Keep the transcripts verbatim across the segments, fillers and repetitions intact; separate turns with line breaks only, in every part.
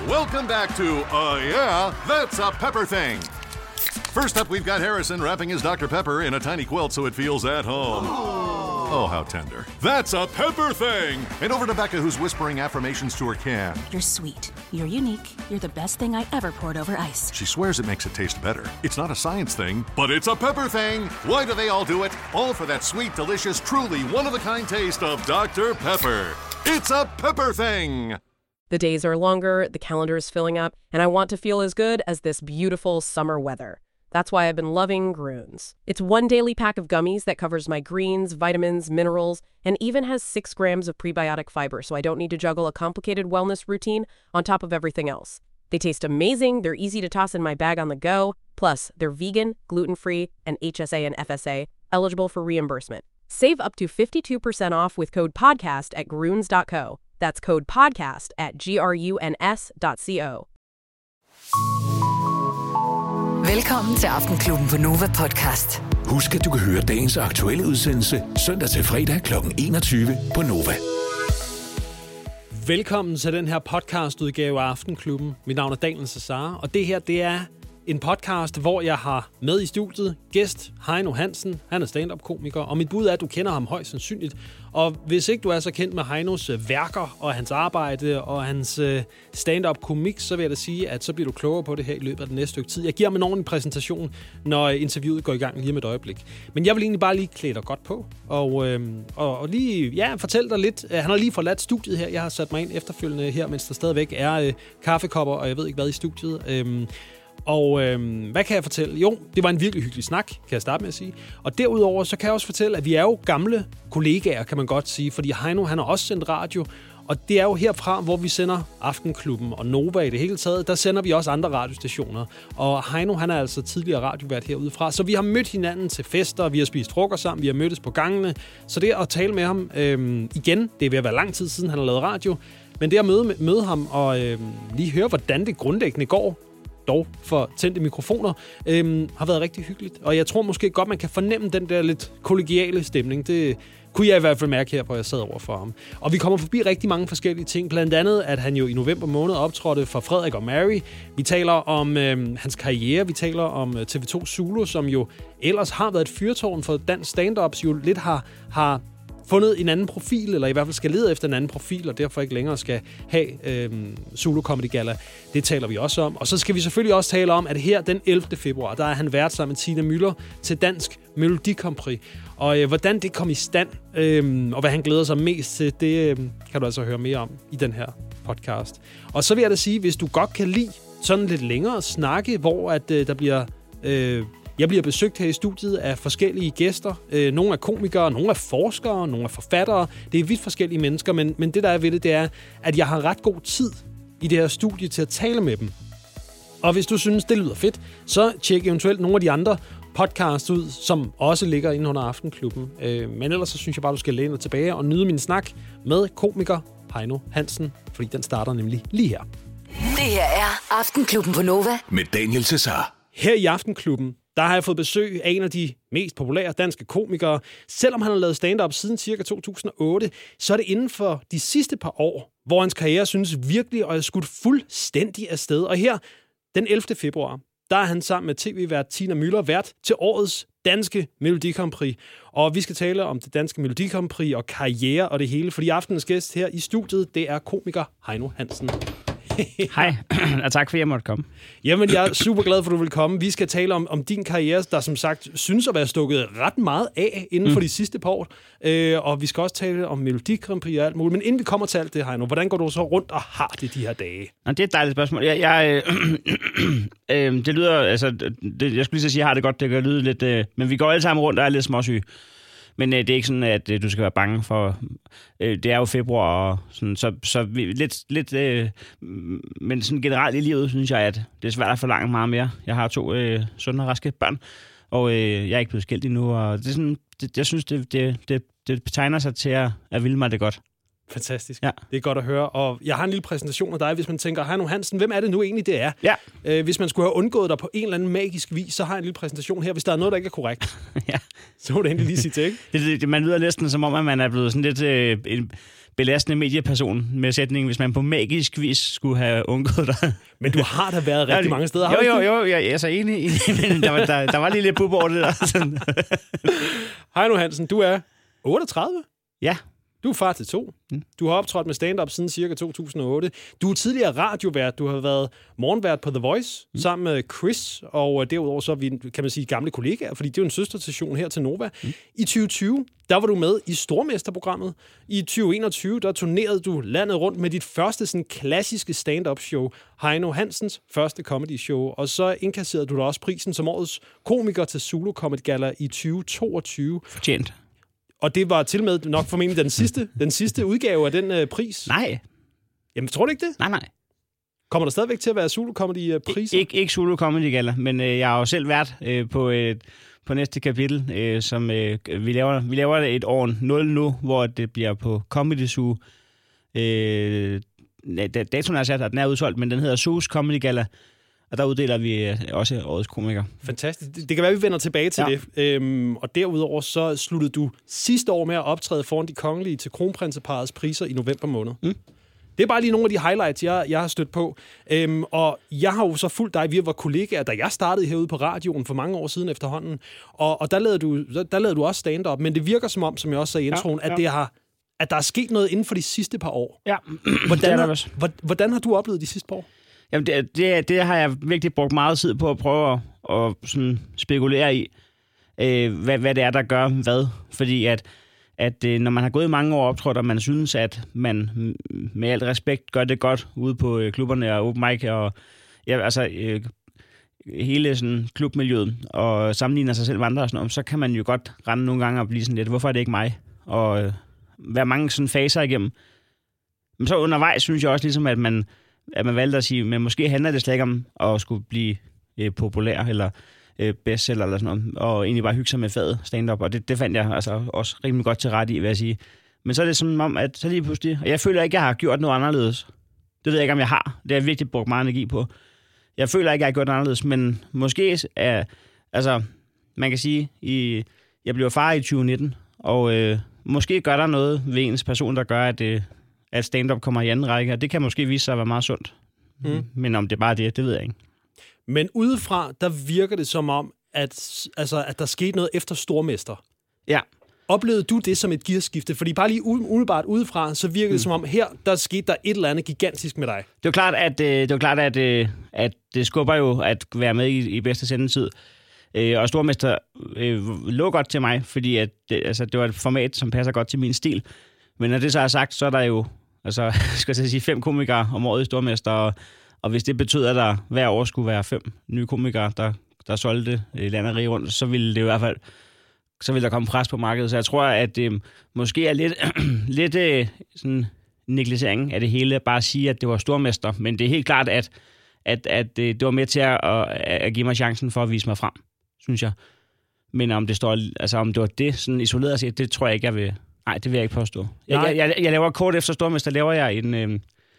Welcome back to, uh, yeah, that's a Pepper Thing. First up, we've got Harrison wrapping his Doctor Pepper in a tiny quilt so it feels at home. Oh, how tender. That's a Pepper Thing! And over to Becca, who's whispering affirmations to her can.
You're sweet. You're unique. You're the best thing I ever poured over ice.
She swears it makes it taste better. It's not a science thing, but it's a Pepper Thing! Why do they all do it? All for that sweet, delicious, truly one-of-a-kind taste of Doctor Pepper. It's a Pepper Thing!
The days are longer, the calendar is filling up, and I want to feel as good as this beautiful summer weather. That's why I've been loving Grüns. It's one daily pack of gummies that covers my greens, vitamins, minerals, and even has six grams of prebiotic fiber, so I don't need to juggle a complicated wellness routine on top of everything else. They taste amazing, they're easy to toss in my bag on the go, plus they're vegan, gluten-free, and H S A and F S A, eligible for reimbursement. Save up to fifty-two percent off with code PODCAST at gruns dot co. That's code PODCAST at gruns dot co.
Velkommen til Aftenklubben på Nova Podcast.
Husk, at du kan høre dagens aktuelle udsendelse søndag til fredag klokken enogtyve på Nova.
Velkommen til den her podcastudgave af Aftenklubben. Mit navn er Daniel Cesar, og det her, det er en podcast, hvor jeg har med i studiet gæst Heino Hansen. Han er stand-up-komiker, og mit bud er, at du kender ham højst sandsynligt. Og hvis ikke du er så kendt med Heinos værker og hans arbejde og hans stand-up-komik, så vil jeg da sige, at så bliver du klogere på det her i løbet af det næste stykke tid. Jeg giver ham en ordentlig præsentation, når interviewet går i gang lige om et øjeblik. Men jeg vil egentlig bare lige klæde dig godt på, og, øhm, og, og lige ja, fortælle dig lidt. Han har lige forladt studiet her. Jeg har sat mig ind efterfølgende her, mens der stadigvæk er øh, kaffekopper, og jeg ved ikke hvad i studiet. Øhm, Og øhm, hvad kan jeg fortælle? Jo, det var en virkelig hyggelig snak, kan jeg starte med at sige. Og derudover, så kan jeg også fortælle, at vi er jo gamle kollegaer, kan man godt sige. Fordi Heino, han har også sendt radio. Og det er jo herfra, hvor vi sender Aftenklubben og Nova i det hele taget. Der sender vi også andre radiostationer. Og Heino, han er altså tidligere radiovært herudefra. Så vi har mødt hinanden til fester, vi har spist frokost sammen, vi har mødtes på gangene. Så det at tale med ham øhm, igen, det er ved at være lang tid siden, han har lavet radio. Men det at møde, møde ham og øhm, lige høre, hvordan det grundlæggende går, dog for tændte mikrofoner, øhm, har været rigtig hyggeligt. Og jeg tror måske godt, man kan fornemme den der lidt kollegiale stemning. Det kunne jeg i hvert fald mærke her, hvor jeg sad over for ham. Og vi kommer forbi rigtig mange forskellige ting. Blandt andet, at han jo i november måned optrådte for Frederik og Mary. Vi taler om øhm, hans karriere. Vi taler om T V to Zulu, som jo ellers har været et fyrtårn for dansk stand-ups. Jo lidt har... har fundet en anden profil, eller i hvert fald skal lede efter en anden profil, og derfor ikke længere skal have øhm, Zulu Comedy Gala. Det taler vi også om. Og så skal vi selvfølgelig også tale om, at her den ellevte februar, der er han vært sammen med Tina Müller til Dansk Melodi Grand Prix. Og øh, hvordan det kom i stand, øh, og hvad han glæder sig mest til, det øh, kan du altså høre mere om i den her podcast. Og så vil jeg da sige, hvis du godt kan lide sådan lidt længere snakke, hvor at øh, der bliver... Øh, Jeg bliver besøgt her i studiet af forskellige gæster. Øh, nogle er komikere, nogle er forskere, nogle er forfattere. Det er vidt forskellige mennesker, men, men det der er ved det, det er, at jeg har ret god tid i det her studie til at tale med dem. Og hvis du synes, det lyder fedt, så tjek eventuelt nogle af de andre podcasts ud, som også ligger inde under Aftenklubben. Øh, men ellers så synes jeg bare, du skal læne dig tilbage og nyde min snak med komiker Heino Hansen, fordi den starter nemlig lige her.
Det her er Aftenklubben på Nova
Med Daniel Cesar.
Her i Aftenklubben, der har jeg fået besøg af en af de mest populære danske komikere. Selvom han har lavet stand-up siden cirka to tusind og otte, så er det inden for de sidste par år, hvor hans karriere synes virkelig og er skudt fuldstændig afsted. Og her, den ellevte februar, der er han sammen med tv-vært Tina Müller vært til årets Danske Melodi Grand Prix. Og vi skal tale om det Danske Melodi Grand Prix og karriere og det hele, fordi aftenens gæst her i studiet, det er komiker Heino Hansen.
Hej, og tak fordi jeg måtte komme.
Jamen, jeg er super glad for, at du vil komme. Vi skal tale om, om din karriere, der som sagt synes at være stukket ret meget af inden mm. for de sidste par år. Øh, og vi skal også tale om Melodi Grand Prix og alt muligt. Men inden vi kommer til alt det, Heino, hvordan går du så rundt og har det de her dage?
Nå, det er et dejligt spørgsmål. Jeg, jeg, øh, øh, det lyder, altså, det, jeg skulle lige sige, at jeg har det godt, det kan lyde lidt, øh, men vi går alle sammen rundt og er lidt småsyge. Men øh, det er ikke sådan, at øh, du skal være bange for... Øh, det er jo februar, og sådan, så, så vi, lidt... lidt øh, men sådan generelt i livet, synes jeg, at det er svært at forlange meget mere. Jeg har to øh, sunde og raske børn, og øh, jeg er ikke blevet skilt endnu, og det er sådan, det, jeg synes, det, det, det, det betegner sig til at, at ville mig det godt.
Fantastisk.
Ja.
Det er godt at høre. Og jeg har en lille præsentation af dig, hvis man tænker, Heino Hansen, hvem er det nu egentlig, det er?
Ja.
Øh, hvis man skulle have undgået dig på en eller anden magisk vis, så har jeg en lille præsentation her. Hvis der er noget, der ikke er korrekt,
ja.
så må du endelig lige sige til, ikke?
Det, det, det, man lyder næsten som om, at man er blevet sådan lidt... Øh, en, belastende medieperson med sætningen, hvis man på magisk vis skulle have undgået dig.
Men du har da været rigtig mange steder.
Jo, jo, jo, jeg er så enig. Men der, var, der, der var lige lidt bub over det der.
Heino Hansen, du er otteogtredive.
Ja.
Du er far til to. Du har optrådt med stand-up siden cirka to tusind og otte. Du er tidligere radiovært. Du har været morgenvært på The Voice mm. sammen med Chris, og derudover så er vi, kan man sige, gamle kollegaer, fordi det er jo en søsterstation her til Nova. Mm. I tyve tyve, der var du med i Stormesterprogrammet. I tyve enogtyve, der turnerede du landet rundt med dit første sådan klassiske stand-up show, Heino Hansens første comedy show, og så indkasserede du da også prisen som årets komiker til Zulu Comedy Galla i tyve toogtyve.
Fortjent.
Og det var til med nok formentlig den sidste, den sidste udgave af den øh, pris.
Nej.
Jamen, tror du ikke det?
Nej, nej.
Kommer der stadigvæk til at være Zulu Comedy-priser?
Ik- ikke, ikke Zulu Comedy Galla, men øh, jeg har jo selv været øh, på, øh, på næste kapitel, øh, som øh, vi laver. Vi laver et år nul nu, hvor det bliver på Comedy Zoo. Øh, datoen er sat, og den er udsolgt, men den hedder Zoos Comedy Galla. Og der uddeler vi også årets komiker.
Fantastisk. Det, det kan være, at vi vender tilbage til
ja.
det. Øhm, og derudover så sluttede du sidste år med at optræde foran de kongelige til kronprinseparets priser i november måned. Mm. Det er bare lige nogle af de highlights, jeg, jeg har stødt på. Øhm, og jeg har jo så fulgt dig, vi var kollegaer, da jeg startede herude på radioen for mange år siden efterhånden. Og, og der, lavede du, der, der lavede du også stand-up. Men det virker som om, som jeg også sagde i introen, ja, ja. at det har... at der er sket noget inden for de sidste par år.
Ja,
hvordan, har, hvordan har du oplevet de sidste par år?
Jamen, det, det, det har jeg virkelig brugt meget tid på at prøve at, at sådan spekulere i, øh, hvad, hvad det er, der gør hvad. Fordi at, at øh, når man har gået i mange år optrådt, og man synes, at man med alt respekt gør det godt ude på øh, klubberne og open mic, og ja, altså øh, hele sådan, klubmiljøet, og sammenligner sig selv med andre og sådan noget, så kan man jo godt rende nogle gange og blive sådan lidt, hvorfor er det ikke mig? Og øh, være mange sådan faser igennem. Men så undervejs synes jeg også ligesom, at man at man valgte at sige, men måske handler det slet ikke om at skulle blive øh, populær eller øh, bestseller eller sådan noget, og egentlig bare hygge sig med faget stand-up, og det, det fandt jeg altså også rimelig godt til ret i, vil jeg sige. Men så er det som om, at så lige pludselig, og jeg føler ikke, at jeg har gjort noget anderledes. Det ved jeg ikke, om jeg har. Det har jeg virkelig brugt meget energi på. Jeg føler ikke, at jeg har gjort noget anderledes, men måske er, altså, man kan sige, i, jeg blev far i tyve nitten, og øh, måske gør der noget ved ens person, der gør, at det øh, at stand-up kommer i anden række, og det kan måske vise sig at være meget sundt. Mm. Men om det er bare det, det ved jeg ikke.
Men udefra, der virker det som om, at, altså, at der skete noget efter Stormester.
Ja.
Oplevede du det som et gearskifte? Fordi bare lige umiddelbart udefra, så virker det mm. som om, her, der skete der et eller andet gigantisk med dig.
Det er klart, at, det er klart, at, at det skubber jo at være med i, i bedste sendetid. Og Stormester øh, lå godt til mig, fordi at det, altså, det var et format, som passer godt til min stil. Men når det så er sagt, så er der jo altså, skal jeg sige, fem komikere om året i Stormester, og, og hvis det betyder, at der hver år skulle være fem nye komikere, der, der solgte land og rige rundt, så ville det i hvert fald, så ville der komme pres på markedet. Så jeg tror, at det måske er lidt, lidt sådan negligering af det hele, bare at sige, at det var Stormester, men det er helt klart, at, at, at det var med til at, at give mig chancen for at vise mig frem, synes jeg. Men om det, står, altså, om det var det, sådan isoleret set, det tror jeg ikke, jeg vil... Nej, det vil jeg ikke påstå. Jeg, jeg, jeg, jeg laver kort efter Stormester, laver jeg en, øh,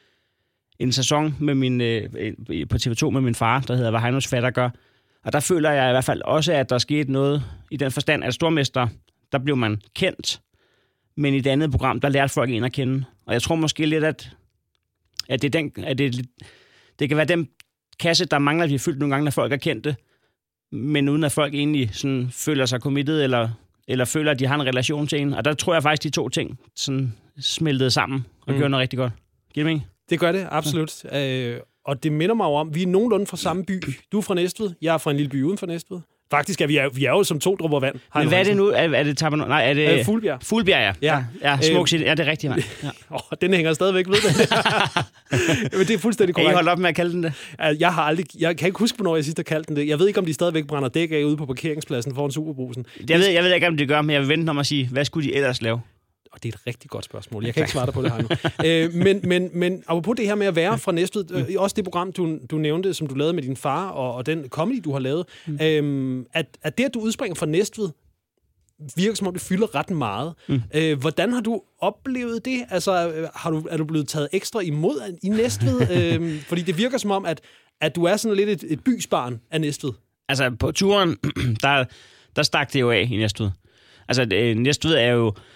en sæson med min, øh, på T V to med min far, der hedder Hvad Heinos fatter gør. Og der føler jeg i hvert fald også, at der skete noget i den forstand, at Stormester, der blev man kendt, men i det andet program, der lærte folk en at kende. Og jeg tror måske lidt, at, at, det, den, at det, det kan være den kasse, der mangler, at vi har fyldt nogle gange, når folk er kendte, men uden at folk egentlig sådan, føler sig committed, eller... eller føler, at de har en relation til en. Og der tror jeg faktisk, de to ting sådan smeltede sammen og mm. gjorde noget rigtig godt. Giver det mening?
Det gør det, absolut. Ja. Øh, og det minder mig om, vi er nogenlunde fra samme by. Du er fra Næstved, jeg er fra en lille by uden for Næstved. Faktisk er vi, er, vi er jo som to dropper vand.
Men hvad er det nu? Er, er det Taberno? Nej, er det...
Øh, Fuglbjerg.
Fuglbjerg, ja. Ja, ja smuk city. Ja, det er rigtigt, mand. Ja.
oh, den hænger stadigvæk ved det. Men det er fuldstændig korrekt.
Kan I holde op med at kalde den det?
Jeg har aldrig... Jeg kan ikke huske, hvornår jeg sidst har kaldt den det. Jeg ved ikke, om de stadigvæk brænder dæk af ude på parkeringspladsen foran Superbrusen.
Jeg ved, jeg ved ikke, om de gør, men jeg vil vente om at sige, hvad skulle de ellers lave?
Og det er et rigtig godt spørgsmål. Jeg kan ikke svare dig på det her nu. øh, men, men, men apropos det her med at være fra Næstved, øh, også det program, du, du nævnte, som du lavede med din far, og, og den comedy, du har lavet, mm. øh, at, at det, at du udspringer fra Næstved, virker som om det fylder ret meget. Mm. Øh, hvordan har du oplevet det? Altså, har du, er du blevet taget ekstra imod i Næstved? øh, fordi det virker som om, at, at du er sådan lidt et, et bysbarn af Næstved.
Altså, på turen, der, der stak det jo af i Næstved. Altså, Næstved er jo...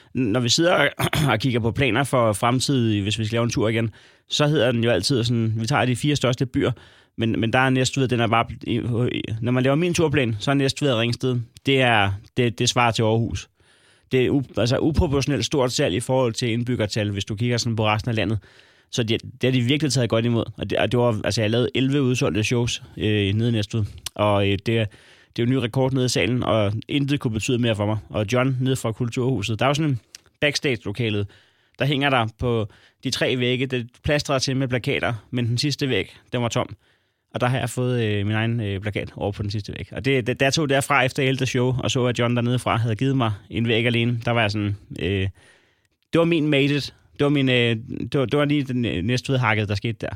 når vi sidder og, og kigger på planer for fremtiden, hvis vi skal lave en tur igen, så hedder den jo altid sådan, vi tager de fire største byer, men, men der er Næstved, den er bare, når man laver min turplan, så er Næstved og Ringsted, det er, det, det svarer til Aarhus. Det er u, altså uproportionelt stort salg i forhold til indbyggertal, hvis du kigger sådan på resten af landet. Så det, det har de virkelig taget godt imod. Og det, og det var, altså jeg lavede elleve udsolgte shows øh, nede i Næstved, og øh, det, det er jo en ny rekord nede i salen, og intet kunne betyde mere for mig. Og John nede fra Kulturhuset, der er jo sådan en backstage-lokalet, der hænger der på de tre vægge, det plastrer til med plakater, men den sidste væg, den var tom. Og der har jeg fået øh, min egen øh, plakat over på den sidste væg. Og det, det, der tog derfra efter ellevte show, og så at John dernede fra havde givet mig en væg alene. Der var jeg sådan, øh, det var min made it. Det var, min, øh, det var, det var lige den næste hakket, der skete der.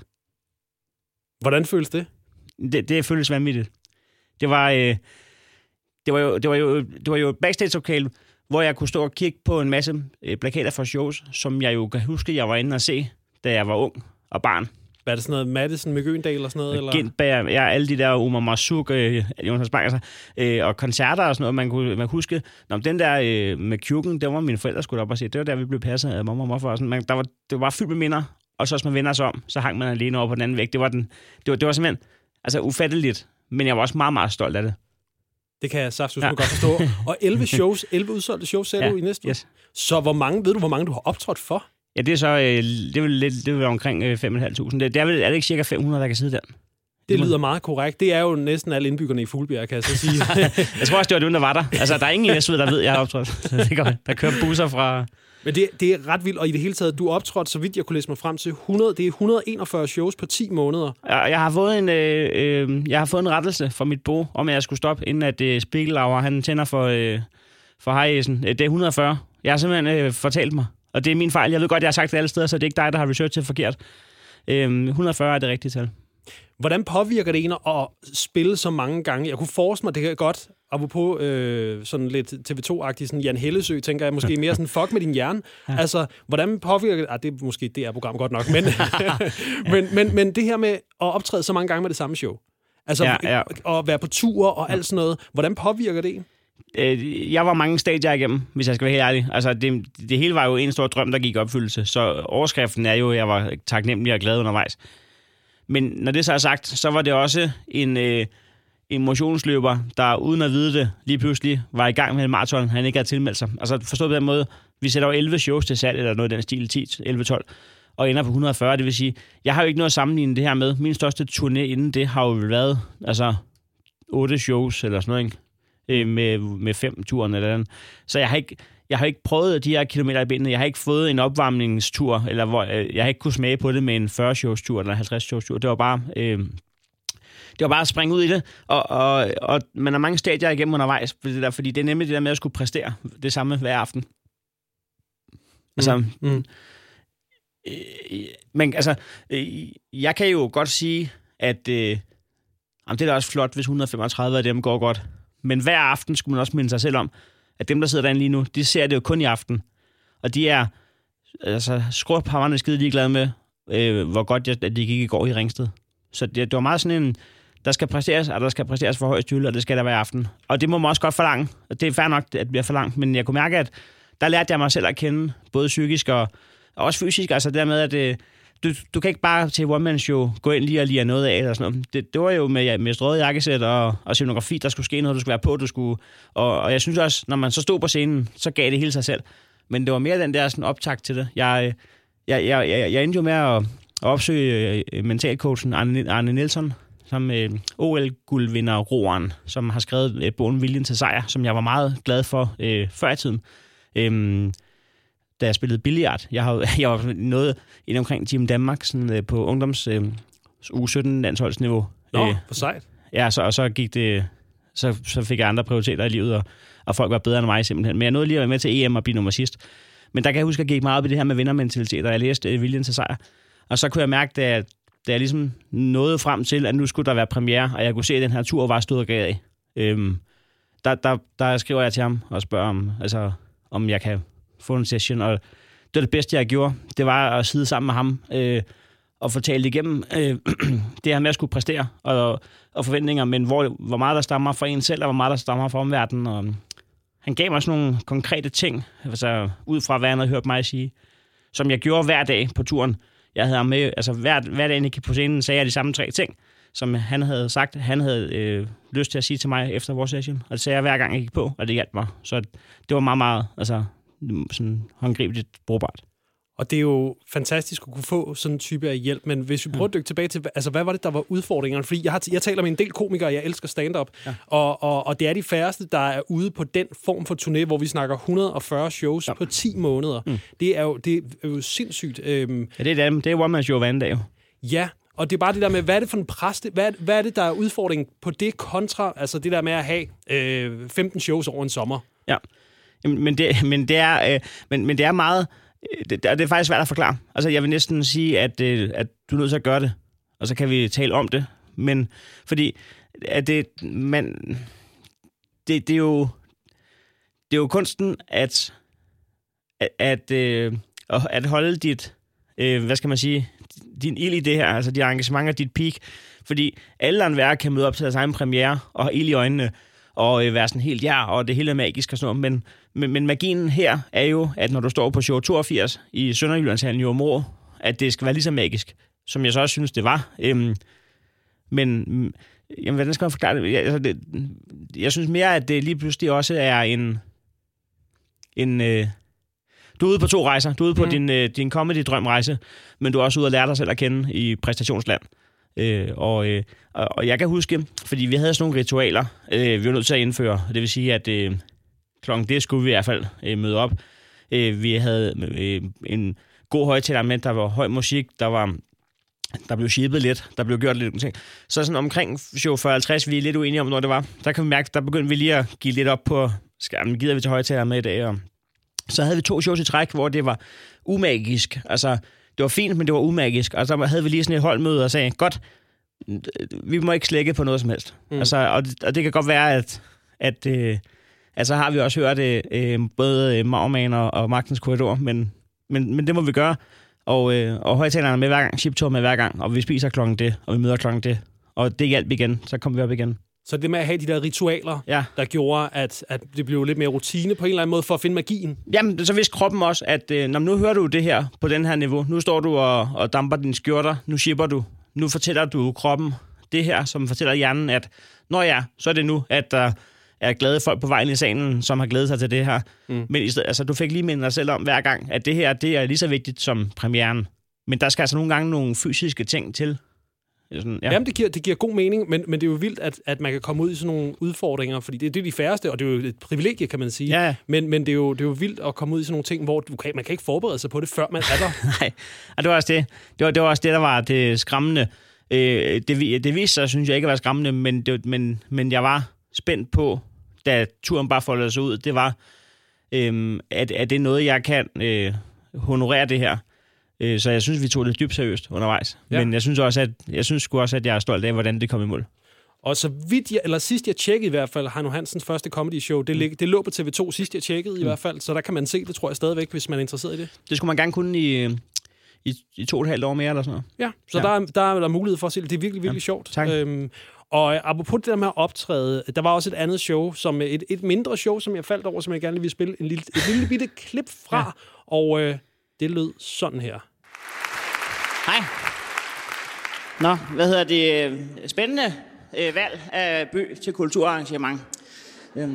Hvordan føles det?
Det, det føles vanvittigt. Det var, øh, det var jo, det var jo, det var jo et backstage-lokale, hvor jeg kunne stå og kigge på en masse øh, plakater fra shows, som jeg jo kan huske, jeg var inde og se, da jeg var ung og barn.
Var det sådan noget Madison med Gøndal og sådan noget? Eller?
Gintberg, ja, alle de der Omar Marzouk, øh, Jonas Banger, øh, og koncerter og sådan noget, man kunne, man kunne huske. Nå, den der øh, med Kjukken, det var mine forældre skulle op og se. Det var der, vi blev passet af mamma og morfar. Og sådan. Man, der var, det var fyldt med minder, og så hvis man vender sig om, så hang man alene over på den anden væg. Det var, den, det var, det var simpelthen altså, ufatteligt, men jeg var også meget, meget stolt af det.
Det kan jeg saftsus ja. godt forstå. Og elleve shows, elleve udsolgte shows ser ja, du i næste uge. Yes. Så hvor mange, ved du, hvor mange du har optrådt for?
Ja, det er så øh, det er vel lidt, det vil omkring øh, fem tusind fem hundrede. Det, det er vel er det ikke cirka fem hundrede, der kan sidde der.
Det lyder meget korrekt. Det er jo næsten alle indbyggerne i Fuglebjerg, kan jeg så sige.
Jeg tror også, det var dem, der var der. Altså, der er ingen i Næstved, der ved, jeg har optrådt. Det går, der kører busser fra...
Men det, det er ret vildt, og i det hele taget, du har optrådt, så vidt jeg kunne læse mig frem til, hundrede, det er et hundrede og enogfyrre shows på ti måneder.
Jeg, jeg har fået en, øh, øh, jeg har fået en rettelse fra mit bo, om at jeg skulle stoppe, inden at øh, Spiegelauer, han tænder for, øh, for hejæsen. Det er et hundrede og fyrre. Jeg har simpelthen øh, fortalt mig. Og det er min fejl. Jeg ved godt, jeg har sagt det alle steder, så det er ikke dig, der har researchet forkert. Øhm, et hundrede og fyrre er det rigtige tal.
Hvordan påvirker det en at spille så mange gange? Jeg kunne forestille mig, det kan godt, apropos øh, sådan lidt T V to-agtigt, sådan Jan Hellesø, tænker jeg måske mere sådan, fuck med din hjerne. Ja. Altså, hvordan påvirker det? Ah, det er måske det er program godt nok, men, men, men, men det her med at optræde så mange gange med det samme show, altså ja, ja. at være på tur og alt sådan noget, hvordan påvirker det en?
Jeg var mange stadier igennem, hvis jeg skal være helt ærlig. Altså, det, det hele var jo en stor drøm, der gik i opfyldelse. Så overskriften er jo, at jeg var taknemmelig og glad undervejs. Men når det så er sagt, så var det også en, øh, en motionsløber, der uden at vide det, lige pludselig var i gang med en maraton, han ikke havde tilmeldt sig. Altså forstået på den måde, vi sætter jo elleve shows til salg, eller noget i den stil, ti, elleve, tolv, og ender på et hundrede og fyrre. Det vil sige, jeg har jo ikke noget at sammenligne det her med. Min største turné inden det har jo været altså otte shows eller sådan noget, ikke? med, med fem turen eller den. Så jeg har ikke jeg har ikke prøvet de her kilometer i benene. Jeg har ikke fået en opvarmningstur, eller hvor jeg har ikke kunne smage på det med en fyrre shows tur eller halvtreds shows tur. Det var bare øh, det var bare at springe ud i det, og, og, og man har mange stadier igennem undervejs, det der, fordi det er nemlig det der med at skulle præstere det samme hver aften. Altså, mm. Mm. Øh, men altså, øh, jeg kan jo godt sige, at øh, jamen, det er da også flot, hvis et hundrede og femogtredive af dem går godt. Men hver aften skulle man også minde sig selv om, at dem, der sidder derinde lige nu, de ser det jo kun i aften. Og de er altså skråpammerne skide ligeglade med, øh, hvor godt jeg, at de gik i går i Ringsted. Så det, det var meget sådan en, der skal præsteres, og der skal præsteres for højst hylde, og det skal der være i aften. Og det må man også godt forlange. Det er fair nok, at det bliver forlangt, men jeg kunne mærke, at der lærte jeg mig selv at kende, både psykisk og, og også fysisk. Altså dermed, at øh, du, du kan ikke bare til one-man-show gå ind lige og lige noget af, eller sådan noget. Det, det var jo med, med strøget jakkesæt og, og scenografi, der skulle ske noget, du skulle være på, du skulle... Og, og jeg synes også, når man så stod på scenen, så gav det hele sig selv. Men det var mere den der sådan optakt til det. Jeg, jeg, jeg, jeg, jeg endte jo med at, at opsøge mentalcoachen Arne, Arne Nielsen, som øh, O L-guldvinder roeren, som har skrevet øh, bogen Viljen til sejr, som jeg var meget glad for øh, før i tiden. Øhm, da jeg spillede billiard. Jeg har jeg var nået ind omkring Team Danmark sådan, øh, på ungdoms øh, U sytten landsholdsniveau.
Nå, øh, for sejt.
Ja, så, og så gik det, så, så fik jeg andre prioriteter i livet, og, og folk var bedre end mig simpelthen. Men jeg nåede lige at være med til E M og blive nummer sidst. Men der kan jeg huske, at jeg gik meget op i det her med vindermentalitet, og jeg læste øh, Viljen til sejr. Og så kunne jeg mærke, da jeg, da jeg ligesom nåede frem til, at nu skulle der være premiere, og jeg kunne se, at den her tur var stået og gav af. Øhm, der, der, der skriver jeg til ham og spørger, om, altså, om jeg kan få en session, og det var det bedste, jeg gjorde. Det var at sidde sammen med ham øh, og fortælle igennem øh, det her med at skulle præstere og, og forventninger, men hvor, hvor meget der stammer fra en selv, og hvor meget der stammer fra omverdenen. Og han gav mig sådan nogle konkrete ting, altså ud fra, hvad han havde hørt mig sige, som jeg gjorde hver dag på turen. Jeg havde med, altså hver, hver dag, jeg gik på scenen, sagde jeg de samme tre ting, som han havde sagt, han havde øh, lyst til at sige til mig efter vores session. Og det sagde jeg hver gang, jeg gik på, og det hjalp mig. Så det var meget, meget altså, sådan håndgribeligt brugbart.
Og det er jo fantastisk at kunne få sådan en type af hjælp, men hvis vi prøver at dykke tilbage til, altså hvad var det, der var udfordringerne? Fordi jeg, har, jeg taler med en del komikere, jeg elsker stand-up, ja. og, og, og det er de færreste, der er ude på den form for turné, hvor vi snakker et hundrede og fyrre shows ja. på ti måneder. Mm. Det, er jo, det er jo sindssygt. Øhm,
ja, det er det. Det er one-man-show hver anden dag jo.
Ja, og det er bare det der med, hvad er det for en præst, hvad, hvad er det, der er udfordringen på det kontra, altså det der med at have øh, femten shows over en sommer?
Ja, men det, men det, er, øh, men, men det er meget... Det, det er faktisk svært at forklare. Altså, jeg vil næsten sige, at, at du er nødt til at gøre det, og så kan vi tale om det. Men fordi at det, man, det, det er jo det er jo kunsten at at, at, at holde dit, hvad skal man sige, din ild i det her, altså dit engagement og dit peak. Fordi alle andre kan møde op til deres egen premiere og have ild i øjnene, og øh, være sådan helt, ja, og det hele er magisk og sådan noget. Men, men, men magien her er jo, at når du står på show toogfirs i Sønderjyllandshallen i Aabenraa, at det skal være lige så magisk, som jeg så også synes, det var. Øhm, men, jamen, hvordan skal man forklare det? Jeg, altså, det? jeg synes mere, at det lige pludselig også er en... en øh, du er ude på to rejser. Du er ude på mm. din, øh, din comedy-drømrejse, men du er også ude at lære dig selv at kende i præstationsland. Øh, og, øh, og jeg kan huske, fordi vi havde sådan nogle ritualer, øh, vi var nødt til at indføre. Det vil sige, at øh, klokken det skulle vi i hvert fald øh, møde op. Øh, vi havde øh, en god højtaler med, der var høj musik, der var der blev shippet lidt, der blev gjort lidt ting. Så sådan omkring show fyrre halvtreds, vi er lidt uenige om, når det var. Der kan vi mærke, der begyndte vi lige at give lidt op på skærmen. Gider vi til højtaler med i dag? Og så havde vi to shows i træk, hvor det var umagisk. Altså, det var fint, men det var umagisk. Og så havde vi lige sådan et holdmøde og sagde, godt, vi må ikke slække på noget som helst. Mm. Altså, og, det, og det kan godt være, at, at øh, altså har vi også hørt øh, både Magman og, og Magtens Korridor, men, men, men det må vi gøre. Og, øh, og højtalerne med hver gang, chiptour med hver gang, og vi spiser klokken det, og vi møder klokken det. Og det hjalp igen, så kom vi op igen.
Så det med at have de der ritualer, ja. der gjorde, at, at det blev lidt mere rutine på en eller anden måde for at finde magien?
Jamen, så vidste kroppen også, at øh, når nu hører du det her på den her niveau. Nu står du og, og damper dine skjorter, nu shipper du. Nu fortæller du kroppen det her, som fortæller hjernen, at når ja, så er det nu, at der er glade folk på vejen i salen, som har glædet sig til det her. Mm. Men i stedet, altså, du fik lige mindet dig selv om hver gang, at det her, det er lige så vigtigt som premieren. Men der skal altså nogle gange nogle fysiske ting til. Sådan, ja.
Jamen, det giver, det giver god mening, men, men det er jo vildt, at, at man kan komme ud i sådan nogle udfordringer, fordi det, det er de færreste, og det er jo et privilegie, kan man sige. Ja. Men, men det, er jo, det er jo vildt at komme ud i sådan nogle ting, hvor du kan, man kan ikke forberede sig på det, før man er der.
Nej, og det var også det. Det var, det var også det, der var det skræmmende. Øh, det, det viste sig, synes jeg ikke at være skræmmende, men, det, men, men jeg var spændt på, da turen bare foldede sig ud, det var, øh, at, at det er noget, jeg kan øh, honorere det her. Så jeg synes, vi tog det dybt seriøst undervejs. Ja. Men jeg synes også, at jeg synes sgu også, at jeg er stolt af, hvordan det kom i mål.
Og så vidt jeg, eller sidst jeg tjekkede i hvert fald, Heino Hansens første comedy show, det, mm. det lå på T V to sidst jeg tjekkede mm. i hvert fald, så der kan man se det, tror jeg, stadigvæk, hvis man er interesseret i det.
Det skulle man gerne kunne i, i, i to og et halvt år mere, eller sådan noget.
Ja, så ja. Der, er, der er der mulighed for at se det. Det er virkelig, virkelig ja. sjovt.
Tak. Øhm,
og apropos det der med at optræde, der var også et andet show, som et, et mindre show, som jeg faldt over, som jeg gerne vil spille en lille, et lille bitte klip fra, ja. og øh, det lød sådan her.
Hej. Nå, hvad hedder det? Spændende øh, valg af by til kulturarrangement. Øhm.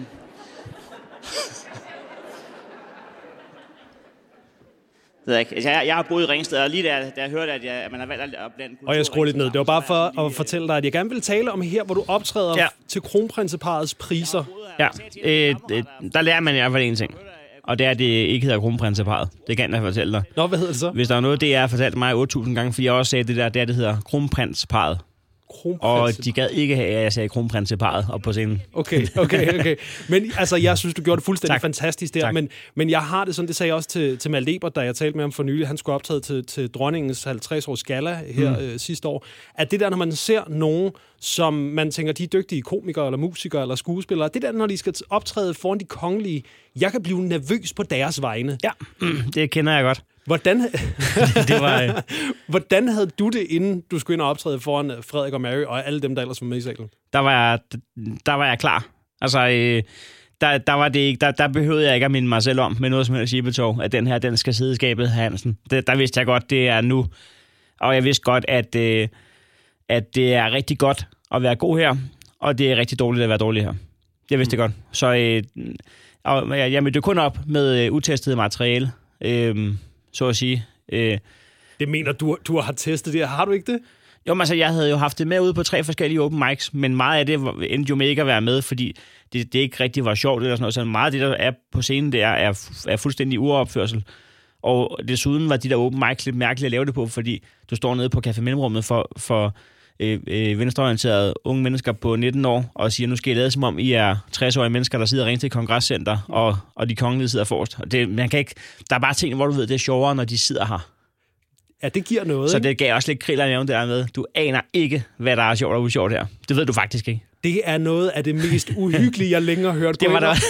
Jeg, altså, jeg, jeg har boet i Ringsted, og lige da, da jeg hørte, at, jeg, at man har valgt at blande kultur...
Og jeg skruer lidt ned. Det var bare for at fortælle dig, at jeg gerne vil tale om her, hvor du optræder ja. til Kronprinseparrets priser.
Ja, øh, der lærer man i hvert fald en ting. Og det er, at det ikke hedder Kronprinseparret. Det kan jeg fortælle dig.
Nå, hvad hedder det så?
Hvis der er noget, det er fortalt mig otte tusind gange, fordi jeg også sagde det der, det er, det hedder Kronprinsparret. Og de gad ikke have, at jeg sagde Kronprinseparret op på scenen.
Okay, okay, okay. Men altså, jeg synes, du gjorde det fuldstændig tak. fantastisk der. Men, men jeg har det sådan, det sagde jeg også til, til Malte Ebert, da jeg talte med ham for nylig. Han skulle optræde til, til dronningens halvtreds-års gala her mm. øh, sidste år. At det der, når man ser nogen, som man tænker, de er dygtige komikere, eller musikere, eller skuespillere, det der, når de skal optræde foran de kongelige, jeg kan blive nervøs på deres vegne.
Ja, mm, det kender jeg godt.
Hvordan,
det var, øh...
Hvordan havde du det, inden du skulle ind og optræde foran Frederik og Mary og alle dem, der ellers var med i salen?
Der var jeg, der var jeg klar. Altså, øh, der, der var det ikke, der, der behøvede jeg ikke at minde mig selv om med noget som helst Shibetov, at den her, den skal sidde i skabet, Hansen. Det, der vidste jeg godt, det er nu. Og jeg vidste godt, at, øh, at det er rigtig godt at være god her, og det er rigtig dårligt at være dårlig her. Jeg vidste mm. det godt. Så øh, og jeg, jeg mødte kun op med øh, utestet materiale, øh, så at sige. Øh,
det mener du, du har testet det. Har du ikke det?
Jo, men altså, jeg havde jo haft det med ude på tre forskellige open mics, men meget af det endte jo med ikke at være med, fordi det, det ikke rigtig var sjovt eller sådan noget. Så meget af det, der er på scenen, der er, er fuldstændig uopførsel. Og desuden var de der open mics lidt mærkelige at lave det på, fordi du står nede på Café Mellemrummet for, for øh, øh, venstreorienterede unge mennesker på nitten år, og siger, nu skal I lade som om, I er tres-årige mennesker, der sidder rent til kongresscenter, og, og de kongelige sidder forrest. Og det, man kan ikke, der er bare ting, hvor du ved, det er sjovere, når de sidder her.
Ja, det giver noget.
Så det gav også lidt kriller i nævnt der med. Du aner ikke, hvad der er sjovt og usjovt her. Det ved du faktisk ikke.
Det er noget af det mest uhyggelige, jeg længere har hørt.
Det var det også.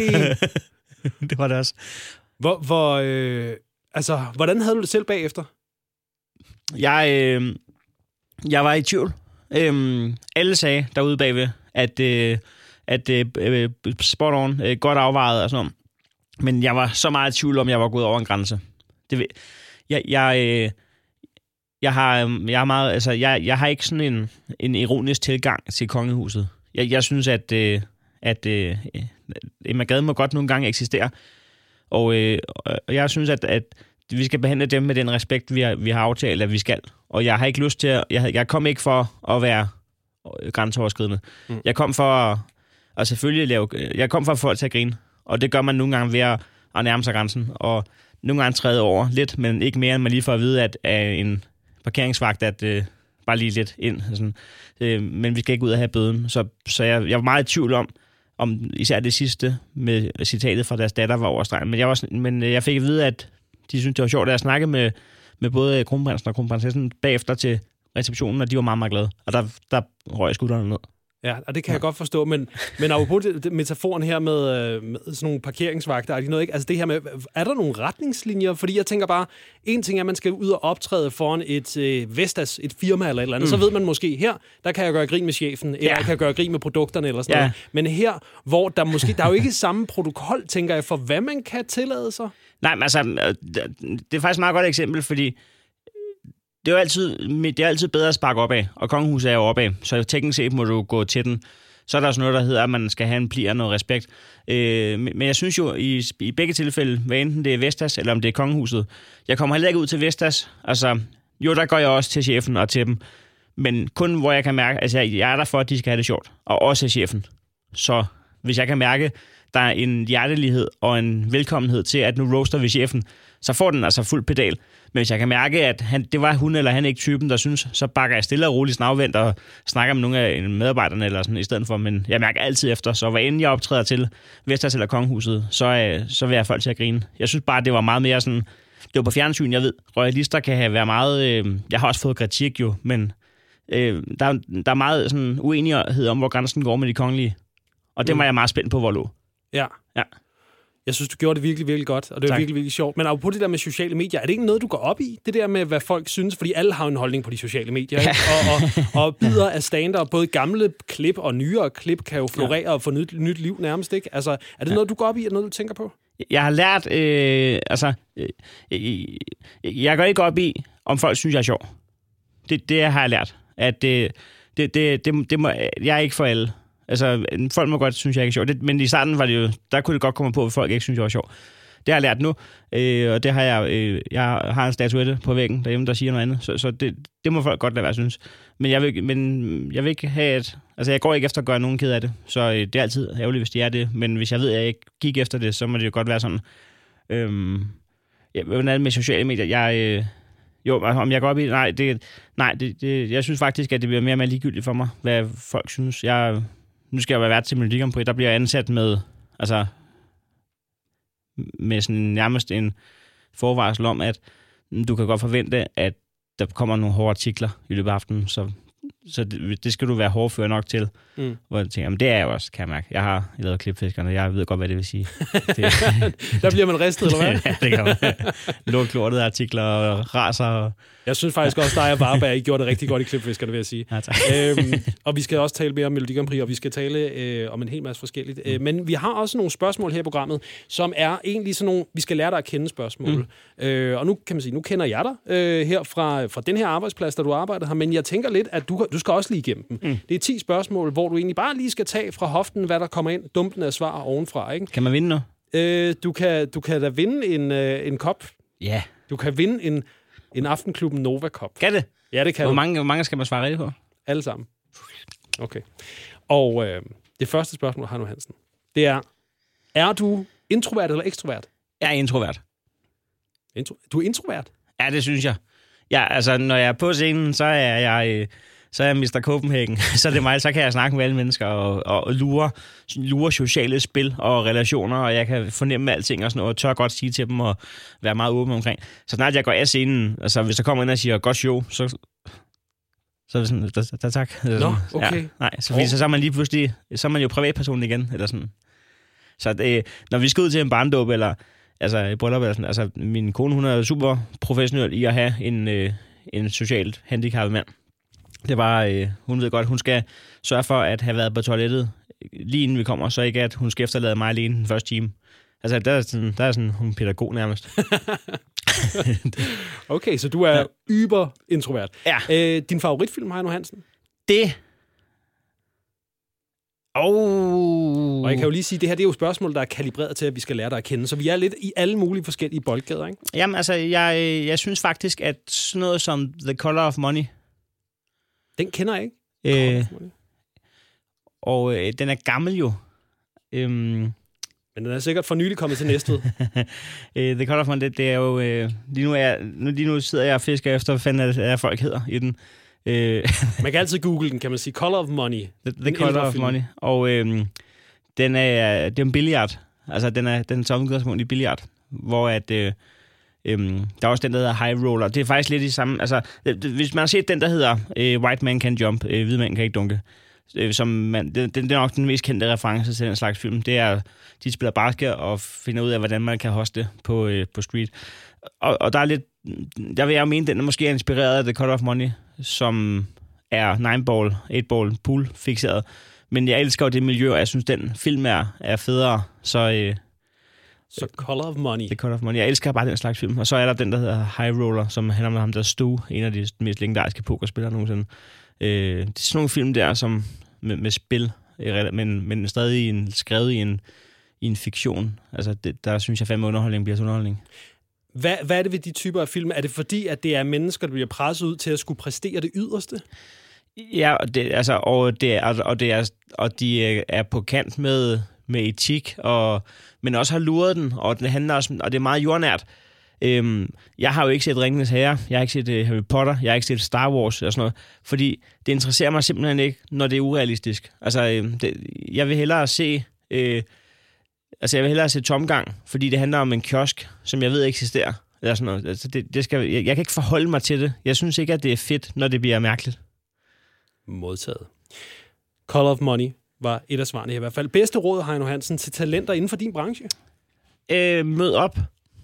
Det var det også.
Hvor, hvor, øh, altså, hvordan havde du det selv bagefter?
Jeg, øh, jeg var i tvivl. Øh, alle sagde derude bagved, at, øh, at øh, spot on, øh, godt afvejet og sådan noget. Men jeg var så meget i tvivl om, jeg var gået over en grænse. Det Jeg, jeg, øh, jeg, har, jeg, har meget, altså, jeg, jeg har ikke sådan en, en ironisk tilgang til kongehuset. Jeg, jeg synes, at, øh, at øh, Emma Gade må godt nogle gange eksistere. Og, øh, og jeg synes, at, at vi skal behandle dem med den respekt, vi har, vi har aftalt, at vi skal. Og jeg har ikke lyst til at... Jeg, jeg kom ikke for at være grænseoverskridende. Mm. Jeg kom for at, at selvfølgelig lave... Jeg kom for at få folk til at grine. Og det gør man nogle gange ved at, at nærme sig grænsen. Og nogle gange træde over lidt, men ikke mere, end man lige får at vide, at af en parkeringsvagt, at øh, bare lige lidt ind. Sådan. Øh, men vi skal ikke ud og have bøden. Så, så jeg, jeg var meget i tvivl om, om især det sidste med citatet fra deres datter var over stregen. Men jeg, var, men jeg fik at vide, at de syntes, det var sjovt, at jeg snakkede med, med både kronprinsen og kronprinsessen bagefter til receptionen, og de var meget, meget glade. Og der, der røg skuldrene ned.
Ja, og det kan ja. jeg godt forstå, men, men apropos metaforen her med, med sådan nogle parkeringsvagter, er de noget ikke? Altså det her med, er der nogle retningslinjer? Fordi jeg tænker bare, en ting er, at man skal ud og optræde foran et øh, Vestas, et firma eller et eller andet, mm. så ved man måske, her, der kan jeg gøre grin med chefen, eller ja. jeg kan gøre grin med produkterne eller sådan ja. noget. Men her, hvor der måske, der er jo ikke samme protokol, tænker jeg, for hvad man kan tillade sig.
Nej, men altså, det er faktisk et meget godt eksempel, fordi det er jo altid, det er altid bedre at sparke opad, og kongehuset er jo opad, så teknisk set må du gå til den. Så er der også noget, der hedder, at man skal have en pli og noget respekt. Øh, men jeg synes jo, i, i begge tilfælde, hvad enten det er Vestas, eller om det er kongehuset, jeg kommer heller ikke ud til Vestas. Altså, jo, der går jeg også til chefen og til dem, men kun hvor jeg kan mærke, altså jeg er der for, at de skal have det sjovt, og også chefen. Så hvis jeg kan mærke, der er en hjertelighed og en velkommenhed til, at nu roaster vi chefen, så får den altså fuld pedal. Men hvis jeg kan mærke, at han, det var hun eller han ikke typen, der synes, så bakker jeg stille og roligt snavvendt og snakker med nogle af medarbejderne eller sådan i stedet for. Men jeg mærker altid efter, så hvad end jeg optræder til Vestas eller Kongehuset, så, så vil jeg folk til at grine. Jeg synes bare, det var meget mere sådan, det var på fjernsyn, jeg ved, royalister kan have været meget, øh, jeg har også fået kritik jo, men øh, der, der er meget sådan uenighed om, hvor grænsen går med de kongelige. Og det var jeg meget spændt på, hvor lå.
Ja.
Ja. Jeg
synes, du gjorde det virkelig, virkelig godt, og det var virkelig, virkelig sjovt. Men apropos det der med sociale medier, er det ikke noget, du går op i? Det der med, hvad folk synes? Fordi alle har en holdning på de sociale medier, ikke? Og, og, og bider af stand-up, både gamle klip og nyere klip, kan jo florere ja. og få nyt, nyt liv nærmest, ikke? Altså, er det ja. noget, du går op i, eller noget, du tænker på?
Jeg har lært, øh, altså, øh, jeg går ikke op i, om folk synes, jeg er sjov. Det, det har jeg lært. At det, det, det, det, det må, jeg er ikke for alle. Altså, folk må godt synes, jeg ikke er sjov. Det, men i starten var det jo, der kunne det godt komme på, at folk ikke synes, jeg var sjov. Det har jeg lært nu, øh, og det har jeg, øh, jeg har en statuette på væggen derhjemme, der siger noget andet. Så, så det, det må folk godt lade være, synes. Men jeg vil, men jeg vil ikke have et, altså jeg går ikke efter at gøre nogen ked af det, så øh, det er altid ærgerligt, hvis de er det. Men hvis jeg ved, at jeg ikke gik efter det, så må det jo godt være sådan. Øhm, ja, hvordan er det med sociale medier? Jeg, øh, jo, om jeg går op i nej, det, nej det, det, jeg synes faktisk, at det bliver mere og mere ligegyldigt for mig, hvad folk synes. Jeg Nu skal jeg være vært til Melodi Grand Prix, der bliver jeg ansat med, altså, med sådan nærmest en forvarsel om, at du kan godt forvente, at der kommer nogle hårde artikler i løbet af aftenen, så så det, det skal du være hårdfører nok til. Mm. Hvor jeg tænker, jamen det er jeg også, kan jeg mærke. Jeg har lavet klipfiskerne, og jeg ved godt, hvad det vil sige. Det,
der bliver man ristet, eller hvad?
Ja, det kan man. Lort lortede artikler og raser. Og...
Jeg synes faktisk også, dig og Varberg, I gjorde det rigtig godt i klipfiskerne, vil jeg sige.
Ja, tak.
øhm, og vi skal også tale mere om Melodi Grand Prix, og vi skal tale øh, om en hel masse forskelligt. Mm. Øh, men vi har også nogle spørgsmål her i programmet, som er egentlig sådan nogle, vi skal lære dig at kende spørgsmål. Mm. Øh, og nu kan man sige, nu kender jeg dig øh, her fra, fra den her arbejdsplads, der du arbejder her, men jeg tænker lidt, at du, du skal også lige igennem dem. Mm. Det er ti spørgsmål, hvor du egentlig bare lige skal tage fra hoften, hvad der kommer ind, dumpen af svar ovenfra. Ikke?
Kan man vinde nu?
Øh, du, kan, du kan da vinde en, øh, en kop.
Ja. Yeah.
Du kan vinde en, en Aftenklubben Nova Cup.
Kan det?
Ja, det kan
hvor
du.
mange, hvor mange skal man svare rigtigt på?
Alle sammen. Okay. Og øh, det første spørgsmål, Heino Hansen, det er, er du introvert eller ekstrovert?
Jeg er introvert.
Intro- du er introvert?
Ja, det synes jeg. Ja, altså, når jeg er på scenen, så er jeg... Så er jeg mister Copenhagen. Så er det mig, så kan jeg snakke med alle mennesker og, og lure, lure sociale spil og relationer, og jeg kan fornemme alting og sådan noget, og tør godt sige til dem og være meget åben omkring. Så snart jeg går af scenen, altså hvis jeg kommer ind og siger, godt show, så... Så er det sådan, da, da, tak.
Nå, okay.
Ja, nej, så, oh. så, så er man lige pludselig, så er man jo privatperson igen, eller sådan. Så det, når vi skal ud til en barndåb, eller altså et bryllup, eller sådan, altså min kone, hun er super professionel i at have en, øh, en socialt handicappet mand. Det var, øh, hun ved godt, hun skal sørge for at have været på toilettet lige inden vi kommer, så ikke at hun skal efterlade mig alene den første time. Altså, der er sådan, der er sådan hun er pædagog nærmest.
Okay, så du er ja. Yber introvert.
Ja.
Øh, din favoritfilm, Heino Hansen?
Det... Oh.
Og jeg kan jo lige sige, at det her det er jo spørgsmål, der er kalibreret til, at vi skal lære dig at kende. Så vi er lidt i alle mulige forskellige boldgader, ikke?
Jamen, altså, jeg, jeg synes faktisk, at sådan noget som The Color of Money...
Den kender jeg ikke.
Øh, og øh, den er gammel jo. Øhm,
Men den er sikkert for nylig kommet til Næstved.
øh, The Color of Money, det, det er jo... Øh, lige, nu er jeg, lige nu sidder jeg og fisker efter, hvad fanden er, er folk hedder i den. Øh,
man kan altid google den, kan man sige. Color of Money.
The, the Color of film. Money. Og øh, den er, det er en billiard. Altså, den er, den er så udgangspunkt i billiard. Hvor at... Øh, Øhm, der er også den, der hedder High Roller. Det er faktisk lidt i samme... Altså, det, hvis man har set den, der hedder øh, White Man Can Jump, øh, Hvid Man Kan Ikke Dunke, øh, som man, det, det er nok den mest kendte reference til den slags film. Det er, de spiller basket og finder ud af, hvordan man kan hoste på, øh, på street. Og, og der er lidt... Der vil jeg jo mene, den er måske inspireret af The Cut of Money, som er nine-ball, eight-ball, pool-fixeret. Men jeg elsker jo det miljø, og jeg synes, den film er, er federe. Så... Øh,
Så Color of Money.
The Color of Money. Jeg elsker bare den slags film. Og så er der den, der hedder High Roller, som handler om ham, der Stu, en af de mest legendariske pokerspillere nogensinde. Øh, det er sådan nogle film der, som med, med spil, men, men stadig en, skrevet i en, i en fiktion. Altså, det, der synes jeg fandme underholdning bliver til underholdning.
Hvad, hvad er det ved de typer af film? Er det fordi, at det er mennesker, der bliver presset ud til at skulle præstere det yderste?
Ja, og det, altså, og, det er, og, det er, og de er på kant med... med etik, og, men også har luret den, og det handler også, og det er meget jordnært. Øhm, jeg har jo ikke set Ringenes Herre, jeg har ikke set uh, Harry Potter, jeg har ikke set Star Wars og sådan noget, fordi det interesserer mig simpelthen ikke, når det er urealistisk. Altså, øh, det, jeg vil hellere se, øh, altså jeg vil hellere se Tomgang, fordi det handler om en kiosk, som jeg ved eksisterer. Eller sådan noget. Altså, det, det skal, jeg, jeg kan ikke forholde mig til det. Jeg synes ikke, at det er fedt, når det bliver mærkeligt.
Modtaget. Color of Money var et af svarene i hvert fald. Bedste råd, Heino Hansen, til talenter inden for din branche?
Øh, mød op.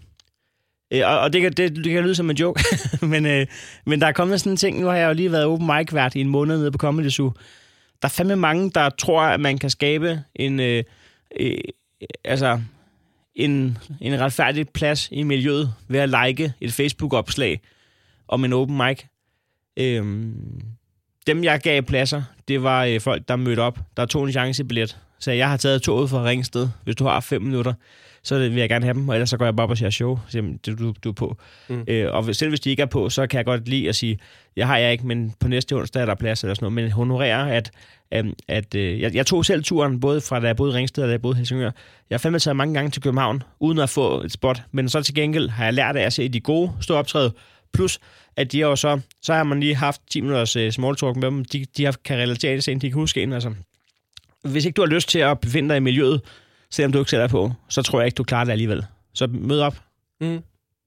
Øh, og og det, kan, det, det kan lyde som en joke, men, øh, men der er kommet sådan en ting. Nu har jeg jo lige været open mic-vært i en måned nede på Comedy Zoo. Der er fandme mange, der tror, at man kan skabe en, øh, øh, altså, en, en retfærdig plads i miljøet ved at like et Facebook-opslag om en open mic. Øh, Dem, jeg gav pladser, det var øh, folk, der mødte op. Der tog en chance i billet. Så jeg har taget toget fra Ringsted. Hvis du har fem minutter, så vil jeg gerne have dem. Og ellers så går jeg bare op og siger show. Så jamen, det du, du er på. Mm. Øh, og selv hvis de ikke er på, så kan jeg godt lide at sige, jeg har jeg ikke, men på næste onsdag er der plads eller sådan noget. Men honorerer, at, øh, at øh, jeg, jeg tog selv turen, både fra da jeg boede i Ringsted og da jeg boede i Helsingør. Jeg har fandme taget mange gange til København, uden at få et spot. Men så til gengæld har jeg lært af at se de gode stå optræde. Plus, at de har jo så, så har man lige haft ti minutters uh, small talk med dem. De, de har, kan relatere til en, de kan huske en. Altså. Hvis ikke du har lyst til at befinde dig i miljøet, selvom du ikke sætter på, så tror jeg ikke, du klarer det alligevel. Så mød op.
Mm.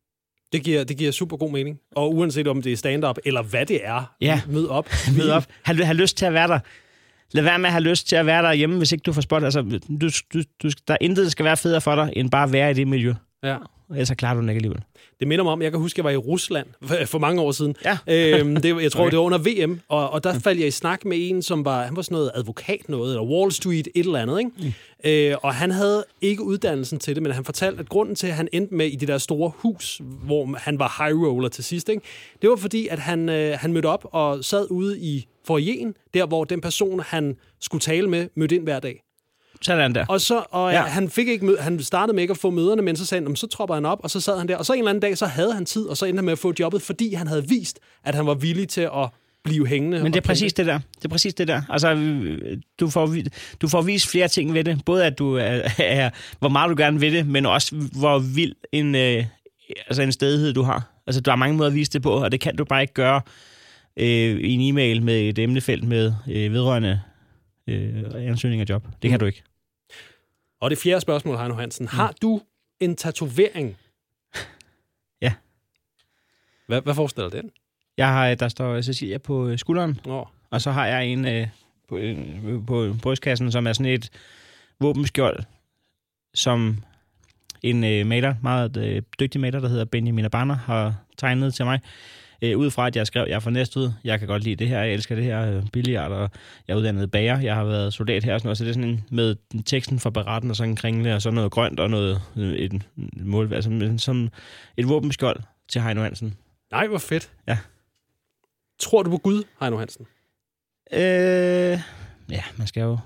Det giver, det giver super god mening. Og uanset om det er stand-up, eller hvad det er,
ja.
mød op.
Mød op. Har, har lyst til at være der. Lad være med at have lyst til at være der hjemme, hvis ikke du får spot. Altså, du, du, du, der er intet, der skal være federe for dig, end bare at være i det miljø.
Ja.
Ellers så klarer du den ikke alligevel.
Det minder mig om, jeg kan huske, jeg var i Rusland for mange år siden.
Ja.
øhm, det, jeg tror, okay. det var under V M, og, og der faldt jeg i snak med en, som var, han var sådan noget advokat noget, eller Wall Street, et eller andet, ikke? Mm. Øh, og han havde ikke uddannelsen til det, men han fortalte, at grunden til, at han endte med i det der store hus, hvor han var high roller til sidst, ikke? Det var fordi, at han, øh, han mødte op og sad ude i foyeren, der hvor den person, han skulle tale med, mødte ind hver dag.
Sådan der.
Og, så, og
ja.
han, fik ikke mød, han startede med ikke at få møderne, men så sagde han, så tropper han op, og så sad han der. Og så en eller anden dag, så havde han tid, og så endte han med at få jobbet, fordi han havde vist, at han var villig til at blive hængende.
Men det er præcis det der. Det er præcis det der. Altså, du får, du får vist flere ting ved det. Både at du er, er hvor meget du gerne vil det, men også hvor vild en, øh, altså en stedighed du har. Altså, der er mange måder at vise det på, og det kan du bare ikke gøre øh, i en e-mail med et emnefelt med øh, vedrørende øh, ansøgning af job. Det kan mm. du ikke.
Og det fjerde spørgsmål, Heino Hansen. Har mm. du en tatovering?
Ja.
Hvad, hvad forestiller den?
Jeg har, der står Cecilia på skulderen,
oh.
og så har jeg en øh, på, øh, på brystkassen, som er sådan et våbenskjold, som en øh, maler, meget øh, dygtig maler, der hedder Benjamin Abana, har tegnet til mig. Øh, ud fra, at jeg skrev, jeg er fra Næstved, jeg kan godt lide det her, jeg elsker det her øh, billiard, og jeg er uddannet bager, jeg har været soldat her og sådan noget, så det er sådan en, med teksten for beretten og sådan en kringle, og så noget grønt og noget, et mål, altså som et våbenskjold til Heino Hansen.
Nej, hvor fedt.
Ja.
Tror du på Gud, Heino Hansen?
Øh, ja, man skal jo...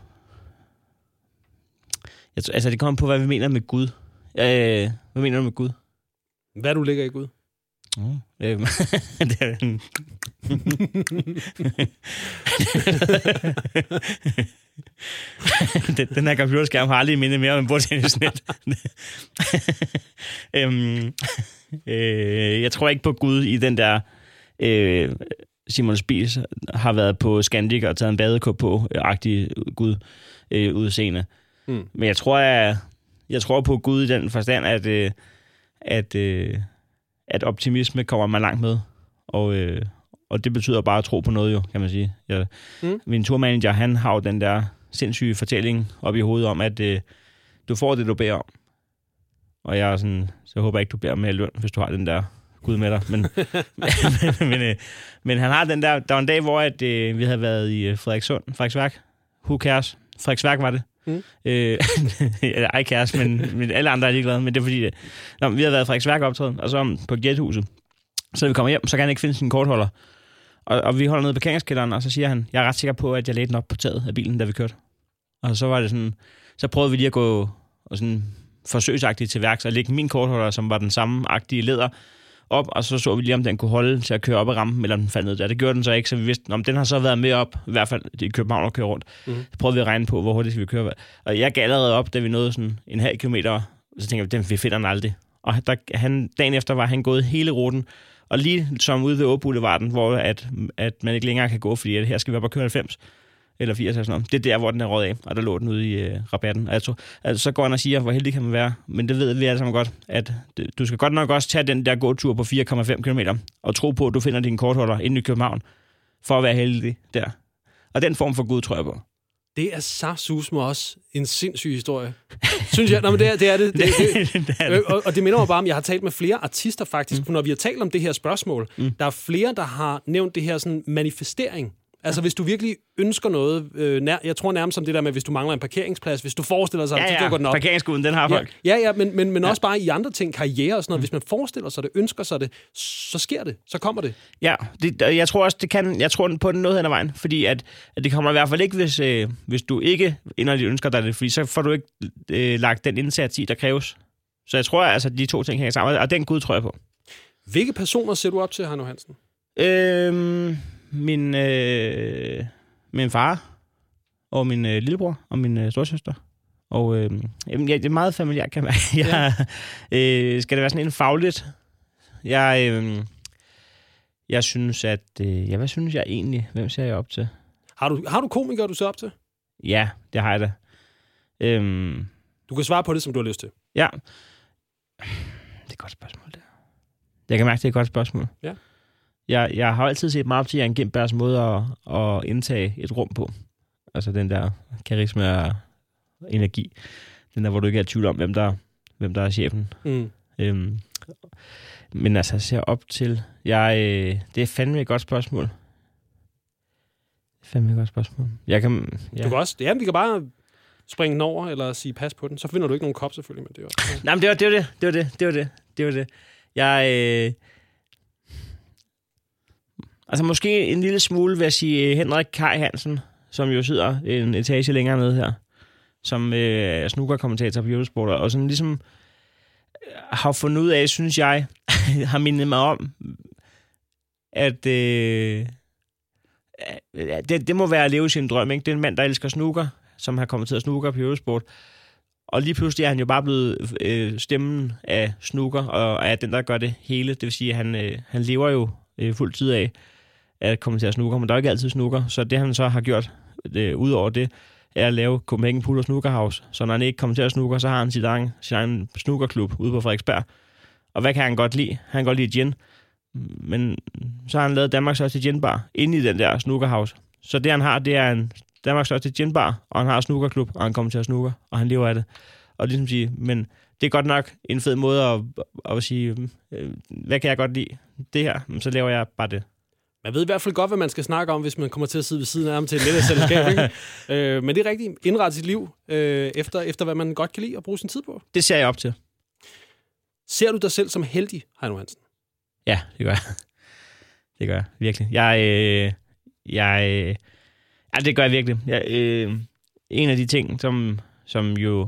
Jeg tror, altså, det kommer på, hvad vi mener med Gud. Øh, hvad mener du med Gud? Hvad
du lægger i Gud?
Mm, øh, det er en... den, den her computerskærm har aldrig mindet mere om en bordtennisnet. øhm, øh, jeg tror ikke på Gud i den der... Øh, Simon Spies har været på Scandic og taget en badekåb på, agtig Gud øh, udseende. Mm. Men jeg tror, jeg, jeg tror på Gud i den forstand, at, øh, at, øh, at optimisme kommer man langt med. Og, øh, og det betyder bare at tro på noget jo, kan man sige. Jeg, mm. Min turmanager, han har jo den der sindssyge fortælling op i hovedet om, at øh, du får det, du beder om. Og jeg er sådan, så håber jeg ikke, du beder med løn, hvis du har den der Gud med dig. Men, men, men, øh, men han har den der... Der var en dag, hvor at, øh, vi havde været i Frederikssund, Frederiksværk. Who cares? Frederiksværk var det. Mm. Øh, eller ej cares, men, men alle andre er ligeglade. Men det er fordi... Det, nå, vi havde været i Frederiksværk optræden, og så på Jethuset. Så vi kommer hjem, så kan han ikke finde sin kortholder. Og, og vi holder nede i parkeringskælderen, og så siger han, jeg er ret sikker på, at jeg lagde den op på taget af bilen, da vi kørte. Og så var det sådan... Så prøvede vi lige at gå og sådan forsøgsagtigt til værks og lægge min kortholder, som var den samme agtige læder, op, og så så vi lige, om den kunne holde til at køre op ad rampen, eller om den faldt ned der. Det gjorde den så ikke, så vi vidste, om den har så været med op, i hvert fald i København og køre rundt. Mm. Så prøvede vi at regne på, hvor hurtigt skal vi køre. Og jeg gav allerede op, da vi nåede sådan en halv kilometer, så tænkte jeg, den vi finder den aldrig. Og der, han, dagen efter var han gået hele ruten, og lige som ude ved Åboulevarden, hvor at, at man ikke længere kan gå, fordi at her skal vi op og køre halvfems. Eller firs eller sådan noget. Det er der, hvor den er røget af, og der lå den ude i øh, rabatten. Altså, altså, så går han og siger, hvor heldig kan man være. Men det ved vi alle sammen godt, at det, du skal godt nok også tage den der gåtur på fire komma fem kilometer, og tro på, at du finder din kortholder inde i København, for at være heldig der. Og den form for Gud tror jeg på.
Det er saftsusme også en sindssyg historie. Synes jeg. Nå, men det er det. Er det, det, det, det, er det. Og, og det minder mig bare om, jeg har talt med flere artister faktisk, mm. når vi har talt om det her spørgsmål. Mm. Der er flere, der har nævnt det her sådan manifestering. Altså, hvis du virkelig ønsker noget, øh, nær, jeg tror nærmest som det der med, hvis du mangler en parkeringsplads, hvis du forestiller sig,
ja, ja.
så dukker den op.
Parkeringsskuden, den har folk.
Ja, ja, men, men, men ja. også bare i andre ting, karriere og sådan noget. Mm. Hvis man forestiller sig det, ønsker sig det, så sker det, så kommer det.
Ja, det, jeg tror også, det kan, jeg tror på den noget hen ad vejen, fordi at, at det kommer i hvert fald ikke, hvis, øh, hvis du ikke inderligt ønsker dig det, fordi så får du ikke øh, lagt den indsats i, der kræves. Så jeg tror, altså, de to ting hænger sammen, og den Gud tror jeg på.
Hvilke personer ser du op til, Heino Hansen?
Øhm... Min, øh, min far, og min øh, lillebror, og min øh, storsøster. Og øh, jamen, ja, det er meget familiært, kan man. Jeg, øh, skal det være sådan en fagligt? Jeg, øh, jeg synes, at... Øh, ja, hvad synes jeg egentlig? Hvem ser jeg op til?
Har du, har du komikere, du ser op til?
Ja, det har jeg da. Øhm,
du kan svare på det, som du har lyst til.
Ja. Det er et godt spørgsmål, der.
Jeg kan mærke, det er et godt spørgsmål.
Ja.
Jeg, jeg har altid set meget op til Jan Gintbergs måde at, at indtage et rum på. Altså den der karisma og energi. Den der, hvor du ikke er i tvivl om, hvem der, hvem der er chefen.
Mm.
Øhm, men altså, jeg ser op til... Jeg, øh, det er fandme et godt spørgsmål. Det er fandme et godt spørgsmål. Jeg kan... Ja.
Du kan også... Ja, vi kan bare springe den over, eller sige pas på den. Så finder du ikke nogen kop, selvfølgelig, men det er også...
Nej, men det var det, var det, det var det, det var det, det var det. Jeg... Øh, altså, måske en lille smule, vil jeg sige, Henrik Kaj Hansen, som jo sidder en etage længere nede her, som øh, er snookerkommentator på Eurosport, og sådan ligesom har fundet ud af, synes jeg, har mindet mig om, at øh, det, det må være at leve sin drøm, ikke? Det er en mand, der elsker snooker, som har kommet til at snooker på Eurosport, og lige pludselig er han jo bare blevet øh, stemmen af snooker, og er den, der gør det hele. Det vil sige, at han, øh, han lever jo øh, fuld tid af at komme til at snooker, men der er ikke altid snooker, så det han så har gjort, øh, ud over det, er at lave Copenhagen Pool og Snooker House. Så når han ikke kommer til at snooker, så har han sin egen, sin egen snookerklub ude på Frederiksberg. Og hvad kan han godt lide? Han kan godt lide gin. Men så har han lavet Danmarks største ginbar inde i den der Snooker House. Så det han har, det er en Danmarks største ginbar, og han har en snookerklub, og han kommer til at snooker, og han lever af det. Og ligesom sige, men det er godt nok en fed måde at, at, at sige, hvad kan jeg godt lide? Det her, så laver jeg bare det.
Man ved i hvert fald godt, hvad man skal snakke om, hvis man kommer til at sidde ved siden af ham til et lidt af selskab, ikke? øh, men det er rigtigt. Indrette sit liv øh, efter, efter, hvad man godt kan lide at bruge sin tid på.
Det ser jeg op til.
Ser du dig selv som heldig, Heino Hansen?
Ja, det gør jeg. Det gør jeg, virkelig. Jeg, øh, jeg, øh, ja, det gør jeg virkelig. Jeg, øh, en af de ting, som, som jo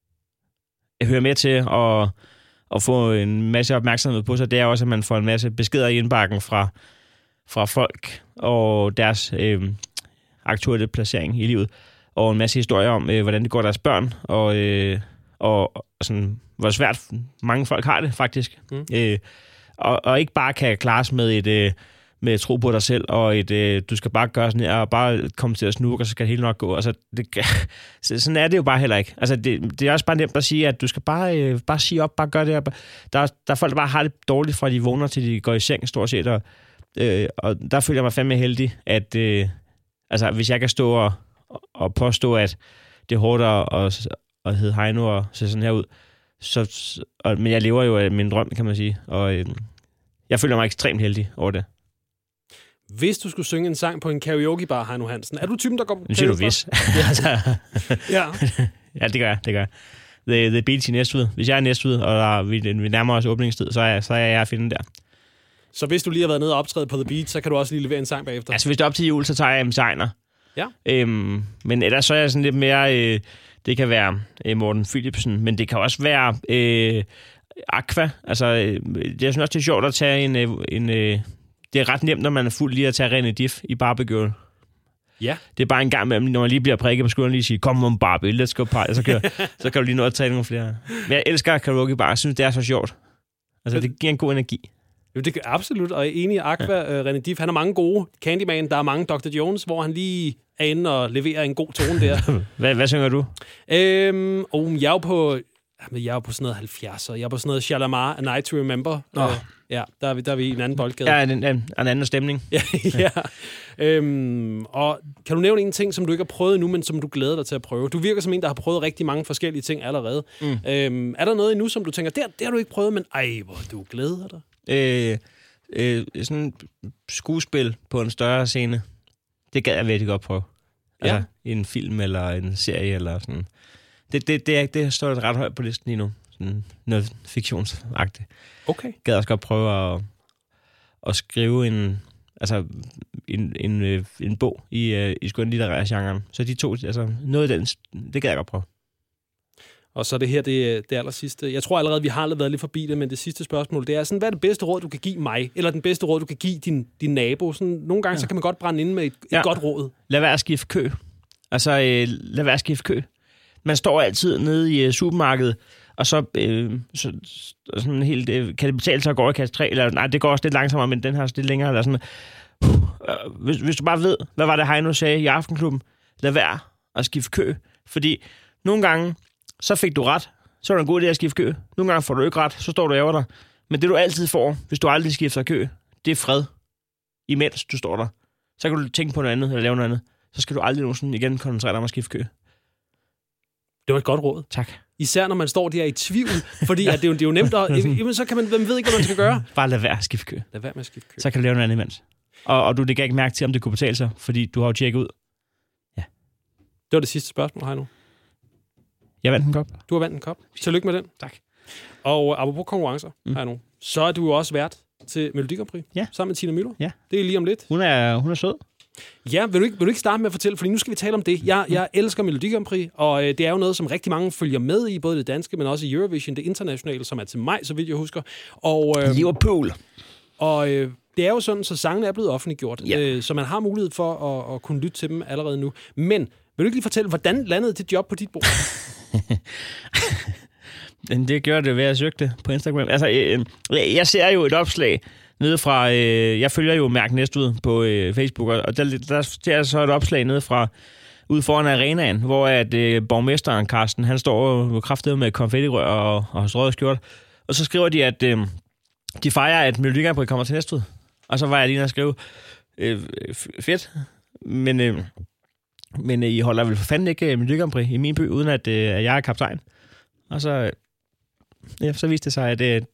jeg hører med til at, at få en masse opmærksomhed på sig, det er også, at man får en masse beskeder i indbakken fra fra folk og deres øh, aktuelle placering i livet, og en masse historier om, øh, hvordan det går deres børn, og, øh, og, og sådan, hvor svært mange folk har det, faktisk. Mm. Øh, og, og ikke bare kan klares med et øh, med tro på dig selv, og et, øh, du skal bare gøre sådan her, og bare komme til at snukke, og så skal det hele nok gå. Altså, det, sådan er det jo bare heller ikke. Altså, det, det er også bare nemt at sige, at du skal bare, øh, bare sige op, bare gøre det her. Der, der er folk, der bare har det dårligt, fra de vågner til de går i seng, stort set, og Øh, og der føler jeg mig fandme heldig, at øh, altså, hvis jeg kan stå og, og påstå, at det er hårdt at, at hedde Heino og se sådan her ud, så, og, men jeg lever jo af min drøm, kan man sige, og øh, jeg føler mig ekstremt heldig over det.
Hvis du skulle synge en sang på en karaokebar, Heino Hansen, er du typen, der går på
karaokebar? Nu siger du hvis.
ja.
Ja, det gør jeg, det gør jeg. The, the Beach i Næstved. Hvis jeg er i Næstved, og der, vi, vi nærmer os åbningstid, så er, så er jeg at finde der.
Så hvis du lige har været nede og optræde på The Beach, så kan du også lige levere en sang bagefter?
Altså, hvis det er op til jul, så tager jeg M. Seiner.
Ja. Øhm,
men ellers så er jeg sådan lidt mere... Øh, det kan være øh, Morten Philipsen, men det kan også være øh, Aqua. Altså, øh, jeg synes også, det er sjovt at tage en... Øh, en øh, det er ret nemt, når man er fuld lige at tage René Diff i Barbie Girl.
Ja.
Det er bare en gang med, når man lige bliver prikket på skulderen, lige sige, kom on Barbie, let's go party. Så kan, så kan du lige nå at tage nogle flere. Men jeg elsker karaoke bar. Jeg synes, det er så sjovt. Altså, det giver en god energi.
Jo, det er absolut, og jeg er enig i Aqua, ja. uh, René Diff. Han har mange gode. Candyman, der er mange doktor Jones, hvor han lige er inde og leverer en god tone der.
hvad, hvad synger du?
Øhm, oh, jeg er jo på, jeg er jo på sådan noget halvfjerdser. Jeg er på sådan noget Shalamar, A Night to Remember. Oh. Uh, ja, der er, vi, der er vi i en anden boldgade.
Ja, en, en, en anden stemning.
ja, ja. Øhm, og kan du nævne en ting, som du ikke har prøvet endnu, men som du glæder dig til at prøve? Du virker som en, der har prøvet rigtig mange forskellige ting allerede. Mm. Øhm, er der noget endnu, som du tænker, det, det har du ikke prøvet, men ej, hvor du glæder dig?
Øh, øh, sådan skuespil på en større scene, det gad jeg virkelig godt prøve. Altså, ja. I en film eller en serie eller sådan. Det, det, det, er, det står ret højt på listen lige nu. Sådan noget fiktionsagtigt.
Okay.
Gad også godt prøve at, at skrive en, altså en, en, en bog i, i skønlitterære genren. Så de to, altså noget af den, det gad jeg godt prøve.
Og så det her, det, det aller sidste. Jeg tror allerede, vi har været lidt forbi det, men det sidste spørgsmål, det er sådan, hvad er det bedste råd, du kan give mig? Eller den bedste råd, du kan give din, din nabo? Sådan, nogle gange, ja. Så kan man godt brænde inde med et, ja. et godt råd.
Lad være at skifte kø. Altså, øh, lad være at skifte kø. Man står altid nede i uh, supermarkedet, og så, øh, så sådan helt, øh, kan det betale sig at gå i kasse tre? Eller nej, det går også lidt langsommere, men den her er lidt længere. Eller sådan. Uh, hvis, hvis du bare ved, hvad var det, Heino sagde i Aftenklubben? Lad være at skifte kø. Fordi nogle gange, så fik du ret. Så er det en god idé at skifte kø. Nogle gange får du ikke ret, så står du og ærger dig. Men det, du altid får, hvis du aldrig skifter kø, det er fred, imens du står der. Så kan du tænke på noget andet, eller lave noget andet. Så skal du aldrig nogensinde igen koncentrere dig om at skifte kø.
Det var et godt råd.
Tak.
Især når man står der i tvivl, fordi at det, er jo, det er jo nemt at... Jamen, så kan man, hvem ved ikke, hvad man skal gøre.
Bare lad være at skifte kø.
Lad være med at skifte kø.
Så kan du lave noget andet imens. Og, og du det kan ikke mærke til, om det kunne betale sig, fordi du har jo tjekket ud. Ja.
Det var det sidste spørgsmål, Heino.
Jeg vandt en kop.
Du har vandt en kop. Tillykke med den.
Tak.
Og apropos konkurrencer, mm. Heino, så er du jo også vært til Melodi Grand Prix.
Ja.
Sammen med Tina Müller.
Ja.
Det er lige om lidt.
Hun er, hun er sød.
Ja, vil du, ikke, vil du ikke starte med at fortælle, fordi nu skal vi tale om det. Jeg, jeg elsker Melodi Grand Prix, og øh, det er jo noget, som rigtig mange følger med i, både det danske, men også i Eurovision, det internationale, som er til maj, så vidt jeg husker. Og, øh,
Liverpool.
Og øh, det er jo sådan, så sangene er blevet offentliggjort,
ja.
øh, så man har mulighed for at, at kunne lytte til dem allerede nu. Men vil du ikke lige fortælle, hvordan landede det job på dit bord?
Det gjorde det ved at søge det på Instagram. Altså, øh, jeg ser jo et opslag nede fra, øh, jeg følger jo Mærk Næstved på øh, Facebook, og der, der ser jeg så et opslag nede fra, ude foran arenaen, hvor at øh, borgmesteren Carsten, han står og kraftedet med konfettirør og, og strøget skjort, og så skriver de, at øh, de fejrer, at Melodi Grand Prix kommer til Næstved. Og så var jeg lige nede og skrive, øh, fedt, men, øh, men øh, I holder vel for fanden ikke Melodi Grand Prix i min by, uden at, øh, at jeg er kaptajn. Og så, ja, så viste det sig, at øh,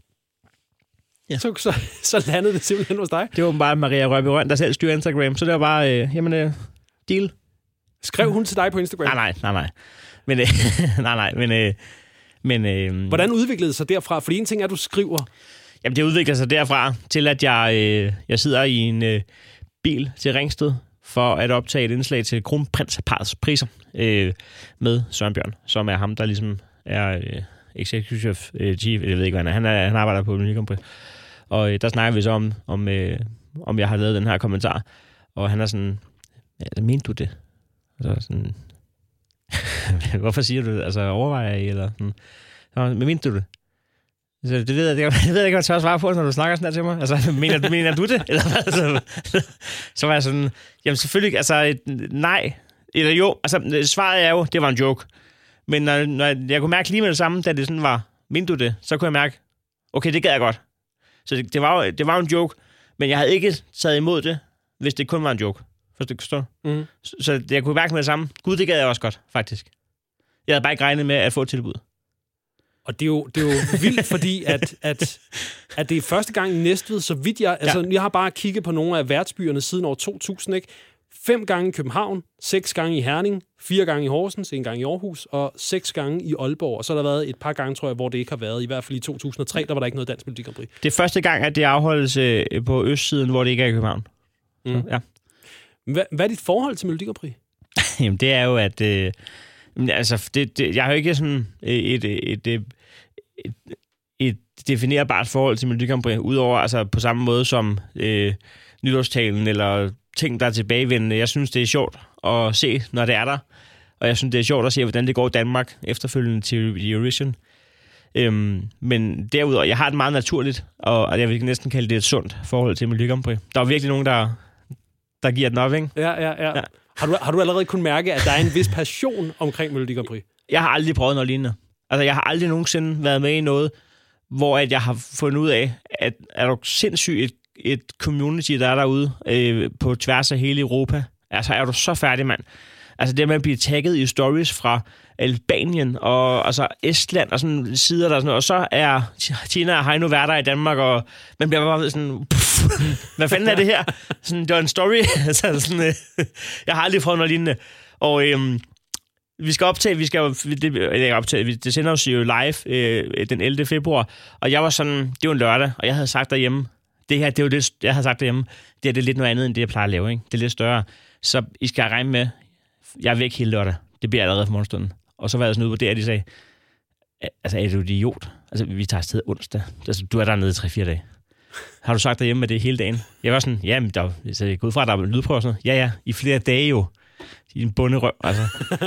ja. så, så, så landede det simpelthen hos dig.
Det var bare Maria Røby Røn, der selv styrer Instagram, så det var bare, øh, jamen, øh, deal.
Skrev hun til dig på Instagram?
Nej, nej, nej, nej. Men, øh, nej, nej, men... Øh, men øh,
hvordan udviklede det sig derfra? Fordi en ting er, at du skriver...
Jamen, det udvikler sig derfra til, at jeg, øh, jeg sidder i en øh, bil til Ringsted for at optage et indslag til Kronprinsparrets priser øh, med Søren Bjørn, som er ham, der ligesom er øh, executive øh, chief, jeg ved ikke, hvad han er. Han, er, han arbejder på Melodi Grand Prix. Og øh, der snakker vi så om, om, øh, om jeg har lavet den her kommentar. Og han er sådan, ja, mente du det? Så sådan, hvorfor siger du det? Altså, overvejer I, eller sådan? Men mente du det? Så det ved jeg, jeg ved ikke, hvad jeg tør svare på, når du snakker sådan her til mig. Altså, mener, mener du det? Eller hvad? Så, så var jeg sådan, jamen selvfølgelig, altså, nej. Eller jo, altså, svaret er jo, det var en joke. Men når, når jeg, jeg kunne mærke lige med det samme, da det sådan var, mente du det? Så kunne jeg mærke, okay, det gad jeg godt. Så det, det, var, jo, det var jo en joke, men jeg havde ikke taget imod det, hvis det kun var en joke. Forstår du? Mm. Så, så jeg kunne mærke med det samme. Gud, det gad jeg også godt, faktisk. Jeg havde bare ikke regnet med at få et tilbud.
Og det er jo, det er jo vildt, fordi at, at, at det er første gang i Næstved, så vidt jeg... Altså, ja. Jeg har bare kigget på nogle af værtsbyerne siden år to tusind, ikke? Fem gange i København, seks gange i Herning, fire gange i Horsens, en gang i Aarhus, og seks gange i Aalborg. Og så har der været et par gange, tror jeg, hvor det ikke har været. I hvert fald i to tusind og tre, der var der ikke noget dansk Melodi Grand Prix. Det er første gang, at det afholdes øh, på østsiden, hvor det ikke er i København. Mm. Så, ja. Hvad, hvad er dit forhold til Melodi Grand Prix? Jamen, det er jo, at... Øh, altså, det, det, jeg har jo ikke sådan et... et, et, et Et, et definerbart forhold til Melodi Grand Prix, udover altså på samme måde som øh, nytårstalen eller ting, der er tilbagevendende. Jeg synes, det er sjovt at se, når det er der. Og jeg synes, det er sjovt at se, hvordan det går i Danmark efterfølgende til Eurovision. Øhm, men derudover, jeg har et meget naturligt, og jeg vil næsten kalde det et sundt forhold til Melodi Grand Prix. Der er virkelig nogen, der, der giver den op, ikke? Ja, ja, ja. ja. Har, du, har du allerede kunnet mærke, at der er en vis passion omkring Melodi Grand Prix? Jeg har aldrig prøvet noget lignende. Altså, jeg har aldrig nogensinde været med i noget, hvor at jeg har fundet ud af, at er du sindssygt et, et community, der er derude øh, på tværs af hele Europa. Altså, er du så færdig, mand. Altså, det med at blive tagget i stories fra Albanien og altså Estland og sådan sider der og sådan noget. Og så er Tina og Heino værter i Danmark, og man bliver bare sådan, puff, hvad fanden er det her? Sådan, det var en story. altså, sådan, øh, jeg har aldrig prøvet noget lignende. Og... Øh, Vi skal optage, vi skal jo, det, det, optage, det sender os jo live øh, den ellevte februar, og jeg var sådan, det var en lørdag, og jeg havde sagt derhjemme, det her, det var det, jeg havde sagt derhjemme, det er det lidt noget andet, end det, jeg plejer at lave, ikke? Det er lidt større. Så I skal regne med, jeg er væk hele lørdag. Det bliver allerede for morgenstunden. Og så var jeg sådan ude på det, at de sagde, altså, er du idiot? Altså, vi tager afsted onsdag. Altså, du er dernede i tre fire dage. Har du sagt derhjemme med det hele dagen? Jeg var sådan, jamen, der, så jeg går ud fra, at der er lydprøver og sådan noget. Ja, ja, i flere dage jo. I en bunderøv, altså.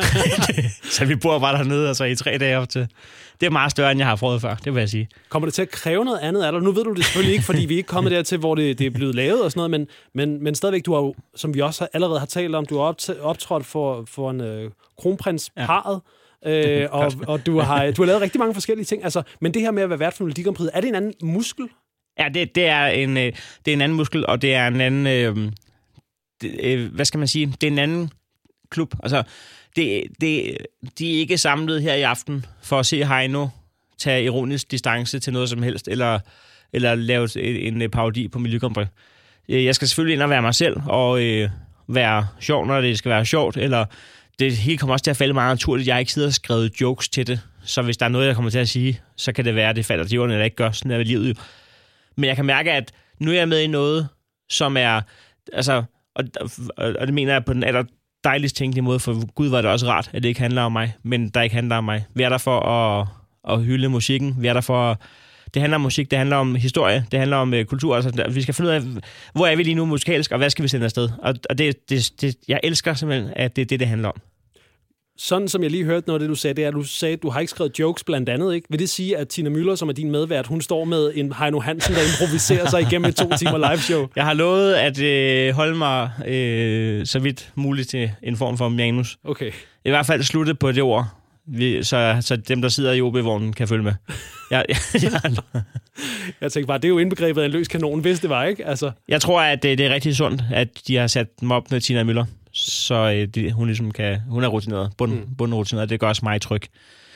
Så vi bor bare dernede, altså i tre dage op til. Det er meget større, end jeg har prøvet før, det vil jeg sige. Kommer det til at kræve noget andet af dig? Nu ved du det selvfølgelig ikke, fordi vi er ikke kommet dertil, hvor det, det er blevet lavet og sådan noget, men, men, men stadigvæk, du har jo, som vi også allerede har talt om, du har optrådt for, for en øh, kronprinsparret, øh, og, og du har, du har lavet rigtig mange forskellige ting. Altså, men det her med at være vært for Melodi Grand Prix, er det en anden muskel?
Ja, det, det, er en, det er en anden muskel, og det er en anden... Øh, det, øh, hvad skal man sige? Det er en anden klub. Altså, det, det, de er ikke samlet her i aften for at se Heino tage ironisk distance til noget som helst, eller, eller lave en, en parodi på Melodi Grand Prix. Jeg skal selvfølgelig ind og være mig selv, og øh, være sjov, når det skal være sjovt, eller det hele kommer også til at falde meget naturligt. Jeg har ikke siddet og skrevet jokes til det, så hvis der er noget, jeg kommer til at sige, så kan det være, at det falder til jorden, eller ikke gør. Sådan er livet jo. Men jeg kan mærke, at nu er jeg med i noget, som er... Altså, og, og, og det mener jeg på den aller dejligst tænkelige måde, for Gud var det også rart, at det ikke handler om mig, men der ikke handler om mig. Vi er der for at, at hylde musikken. Vi er der for... At, det handler om musik, det handler om historie, det handler om uh, kultur. Altså, vi skal finde ud af, hvor er vi lige nu musikalsk, og hvad skal vi sende afsted? Og, og det, det, det, jeg elsker simpelthen, at det er det, det handler om.
Sådan som jeg lige hørte noget af det, du sagde, det er, at du sagde, at du har ikke skrevet jokes blandt andet, ikke? Vil det sige, at Tina Müller, som er din medvært, hun står med en Heino Hansen, der improviserer sig igennem et to timer liveshow?
Jeg har lovet at øh, holde mig øh, så vidt muligt til en form for manus.
Okay.
I hvert fald slutte på det ord, vi, så, så dem, der sidder i O B-vognen, kan følge med. Jeg, jeg, jeg,
jeg tænkte bare, det er jo indbegrebet af en løs kanon, hvis det var, ikke? Altså.
Jeg tror, at det, det er rigtig sundt, at de har sat dem op med Tina Müller. Så øh, det, hun ligesom kan, hun er rutineret, bund, mm. bundrutineret, det gør også mig tryg.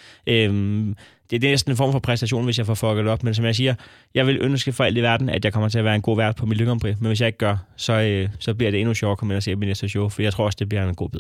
Øhm, det, det er næsten en form for præstation, hvis jeg får fucket op, men som jeg siger, jeg vil ønske for alt i verden, at jeg kommer til at være en god vært på Melodi Grand Prix, men hvis jeg ikke gør, så, øh, så bliver det endnu sjovere at komme ind og se min næste show, for jeg tror også, det bliver en god bid.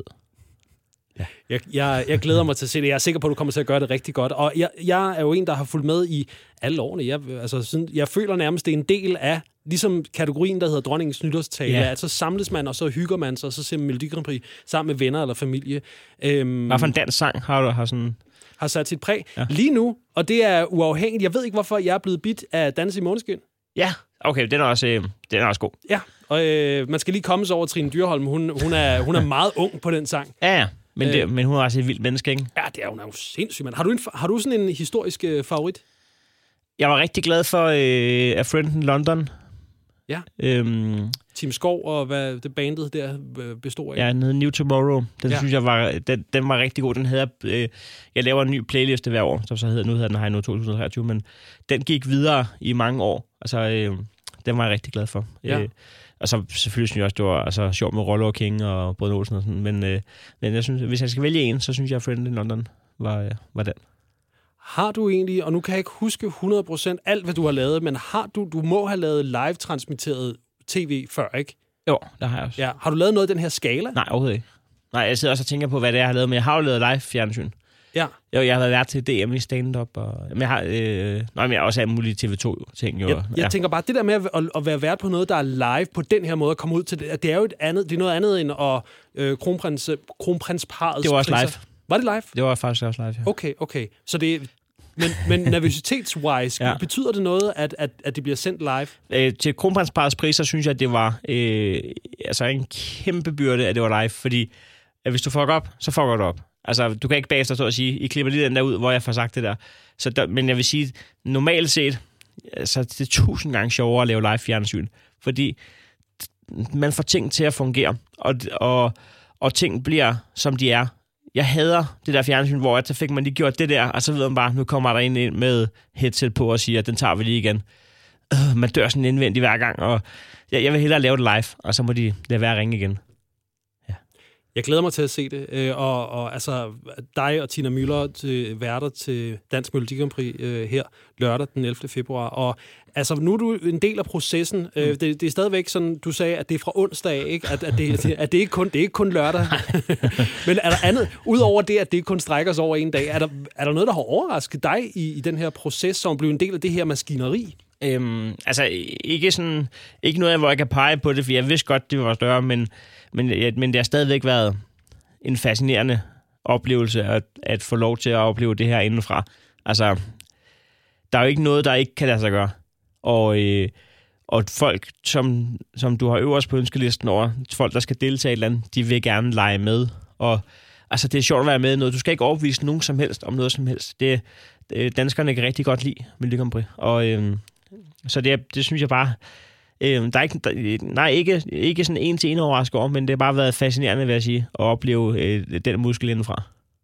Ja. Jeg, jeg, jeg glæder mig til at se det. Jeg er sikker på, at du kommer til at gøre det rigtig godt. Og jeg, jeg er jo en, der har fulgt med i alle årene. Jeg, altså, sådan, jeg føler nærmest, det er en del af, ligesom kategorien, der hedder Dronningens Nytårstale, ja. At så samles man, og så hygger man sig, og så ser man Melodi Grand Prix sammen med venner eller familie. Øhm,
Hvad for en dansk sang har du har sådan...
har sat sit præg. Ja. Lige nu, og det er uafhængigt. Jeg ved ikke, hvorfor jeg er blevet bidt af Dans i Måneskin.
Ja, okay, den er også, øh, den er også god.
Ja, og øh, man skal lige komme sig over Trine Dyrholm. Hun, hun, er, hun er meget ung på den sang.
Ja, ja. Men, det, øh, men hun er også et vildt menneske, ikke?
Ja, det er hun er jo sindssygt, mand. Har du, en, har du sådan en historisk øh, favorit?
Jeg var rigtig glad for øh, A Friend in London.
Ja.
Øhm,
Team Skov og hvad det bandet der består af.
Ja, den hed New Tomorrow. Den
ja.
synes jeg var, den, den var rigtig god. Den havde, øh, jeg laver en ny playliste hver år, som så hedder, nu hedder den Heino to tusind treogtyve, men den gik videre i mange år. Altså, øh, den var jeg rigtig glad for.
Ja.
Øh, og så selvfølgelig synes jeg også, det var altså, sjovt med Rollo og King og Brød Olsen og sådan. Men, øh, men jeg synes, hvis jeg skal vælge en, så synes jeg, at Friend in London var, øh, var den.
Har du egentlig, og nu kan jeg ikke huske hundrede procent alt, hvad du har lavet, men har du, du må have lavet live-transmitteret tv før, ikke?
Jo, det har jeg også.
Ja. Har du lavet noget af den her skala?
Nej, overhovedet ikke. Nej, jeg sidder også og tænker på, hvad det er, jeg har lavet, men jeg har jo lavet live-fjernsyn.
Ja.
Jo, jeg har været vært til D M i stand-up, og men jeg har, øh, nej, men jeg har også alle mulige T V to-ting. Jo.
Jeg, jeg
ja.
tænker bare, det der med at, at være vært på noget, der er live på den her måde, at komme ud til det, det er jo et andet, det er noget andet end at øh, kronprins, kronprinsparets
Det var også
priser.
live.
Var det live?
Det var faktisk også live, ja.
Okay, okay. Så det men, men nervøsitetswise, ja. Betyder det noget, at, at, at det bliver sendt live?
Øh, til kronprinsparets priser synes jeg, at det var øh, altså en kæmpe byrde, at det var live, fordi at hvis du fucker op, så fucker du op. Altså, du kan ikke bagefter stå og sige, I klipper lige den der ud, hvor jeg får sagt det der. Så der men jeg vil sige, normalt set, altså, det er tusind gange sjovere at lave live fjernsyn, fordi man får ting til at fungere, og, og, og ting bliver, som de er. Jeg hader det der fjernsyn, hvor så fik man lige gjort det der, og så ved man bare, nu kommer der en ind med headset på og siger, at den tager vi lige igen. Øh, man dør sådan indvendigt hver gang, og jeg, jeg vil hellere lave det live, og så må de lade være at ringe igen.
Jeg glæder mig til at se det, øh, og, og altså dig og Tina Müller til værter til Dansk Melodi Grand Prix øh, her lørdag den ellevte februar, og altså nu er du en del af processen. Øh, det, det er stadigvæk sådan, du sagde, at det er fra onsdag, ikke? At, at, det, at det ikke kun det er ikke kun lørdag. Men er der andet udover det, at det kun strækker sig over en dag? Er der er der noget, der har overrasket dig i, i den her proces, som blev en del af det her maskineri?
Øhm, altså ikke sådan ikke noget, hvor jeg kan pege på det, for jeg vidste godt, det var større, men men, men det har stadigvæk været en fascinerende oplevelse at, at få lov til at opleve det her indenfra. Altså, der er jo ikke noget, der ikke kan lade sig gøre. Og, øh, og folk, som, som du har øverst på ønskelisten over, folk, der skal deltage i et eller andet, de vil gerne lege med. Og altså, det er sjovt at være med i noget. Du skal ikke overbevise nogen som helst om noget som helst. Det, det danskerne kan rigtig godt lide Melodi Grand Prix. Og øh, så det, det synes jeg bare... Øh, der er ikke, der, nej, ikke, ikke sådan en til en overraskelse over, men det har bare været fascinerende, vil jeg sige, at opleve øh, den muskel indenfra. Ja.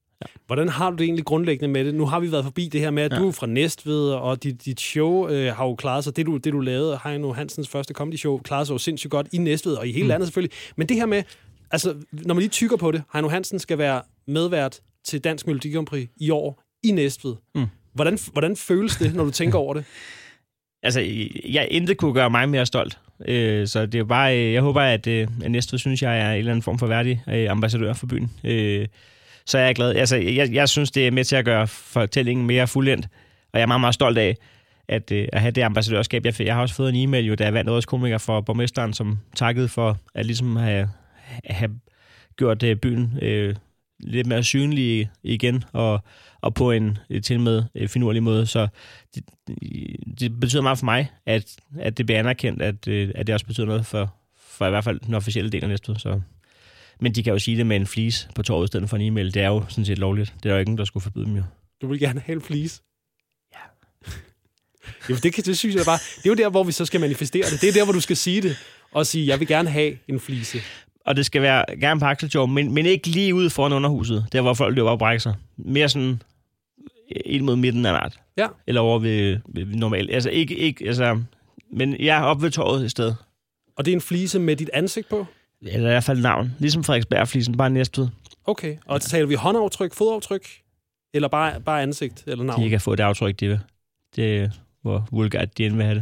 Hvordan har du det egentlig grundlæggende med det? Nu har vi været forbi det her med, at ja. du er fra Næstved, og dit, dit show øh, har jo klaret sig. Det du, det, du lavede, Heino Hansens første comedy show, klarede sig jo sindssygt godt i Næstved, og i hele mm. landet selvfølgelig. Men det her med, altså, når man lige tykker på det, Heino Hansen skal være medvært til Dansk Melodi Grand Prix i år i Næstved. Mm. Hvordan, hvordan føles det, når du tænker over det?
Altså, jeg intet kunne gøre mig mere stolt. Øh, så det er jo bare, jeg håber, at, at Næstved synes, jeg er en eller anden form for værdig øh, ambassadør for byen. Øh, så er jeg glad. Altså, jeg, jeg synes, det er med til at gøre fortællingen mere fuldendt, og jeg er meget, meget stolt af at, øh, at have det ambassadørskab. Jeg, jeg har også fået en e-mail, jo, da jeg vandt årets komiker for borgmesteren, som takkede for at ligesom have, have gjort øh, byen øh, lidt mere synlig igen, og, og på en til med øh, finurlig måde. Så det, det betyder meget for mig, at, at det bliver anerkendt, at, øh, at det også betyder noget for, for i hvert fald den officielle del af Næstved. Så. Men de kan jo sige det med en flis på torvet i stedet for en e-mail. Det er jo sådan set lovligt. Det er jo ingen, der skulle forbyde dem jo.
Du vil gerne have en flis?
Ja.
Jo, det, kan, det synes jeg bare. Det er jo der, hvor vi så skal manifestere det. Det er der, hvor du skal sige det, og sige, jeg vil gerne have en flise.
Og det skal være gerne på Akseltorv, men, men ikke lige ude foran underhuset, der hvor folk løber og brækker sig. Mere sådan ind mod midten af nat.
Ja.
Eller over ved, ved normalt. Altså ikke, ikke, altså, men jeg er oppe ved torvet i stedet.
Og det er en flise med dit ansigt på?
Eller i hvert fald navn. Ligesom Frederiksberg-flisen, bare Næstved.
Okay, og så taler vi håndaftryk, fodaftryk? Eller bare, bare ansigt eller navn?
De ikke har fået det aftryk, de vil. Det er, hvor vulgært de end vil have det.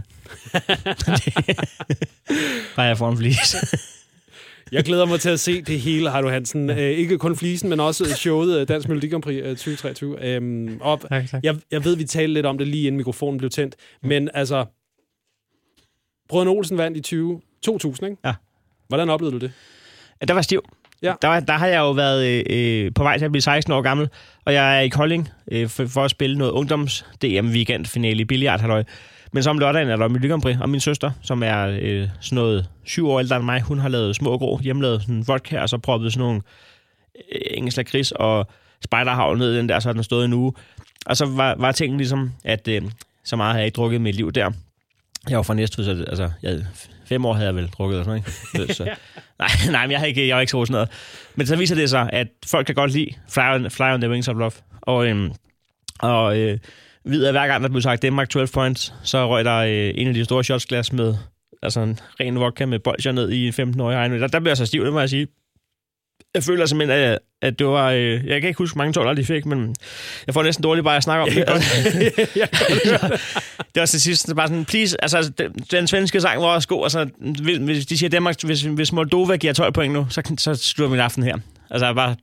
Bare jeg får en flise.
Jeg glæder mig til at se det hele, Heino Hansen. Æ, ikke kun flisen, men også showet Dansk Melodi Grand Prix tyve treogtyve. Æm, og tak, tak. Jeg, jeg ved, vi talte lidt om det lige inden mikrofonen blev tændt. Men altså, Brødrene Olsen vandt i tyve to tusind, ikke?
Ja.
Hvordan oplevede du det?
Der var stiv. Ja. Der, var, der har jeg jo været øh, på vej til at blive seksten år gammel, og jeg er i Kolding øh, for, for at spille noget ungdoms-D M-weekendfinale i billiardhalløj. Men så om lørdagen er der Melodi Grand Prix, og min søster, som er øh, sådan noget syv år ældre end mig, hun har lavet små grå, hjemmelavet sådan vodka, og så proppet sådan nogle øh, engelsk lakrids og spejderhavl ned i den der, så har den stået en uge. Og så var, var tingen ligesom, at øh, så meget havde jeg ikke drukket mit liv der. Jeg var fra Næstved, så altså, jeg, fem år havde jeg vel drukket, eller sådan, ikke? Så, nej, nej, men jeg har ikke, jeg har ikke så sådan noget. Men så viser det sig, at folk kan godt lide Fly on, Fly on the Wings of Love. Og, øhm, og øh, ved at hver gang, der blev sagt Denmark tolv points, så røg der øh, en af de store shotsglas med altså en ren vodka med bolsjer ned i femten-årige Heino. Der, der bliver jeg så stiv, det må jeg sige. Jeg føler simpelthen, at, at det var... Øh, jeg kan ikke huske, hvor mange tolver de fik, men jeg får næsten dårligt bare at snakke om det. Det var til sidst bare sådan, please, altså den, den svenske sang var også god, altså hvis de siger Danmark, hvis, hvis Moldova giver tolv point nu, så, så slutter min aften her. Altså bare...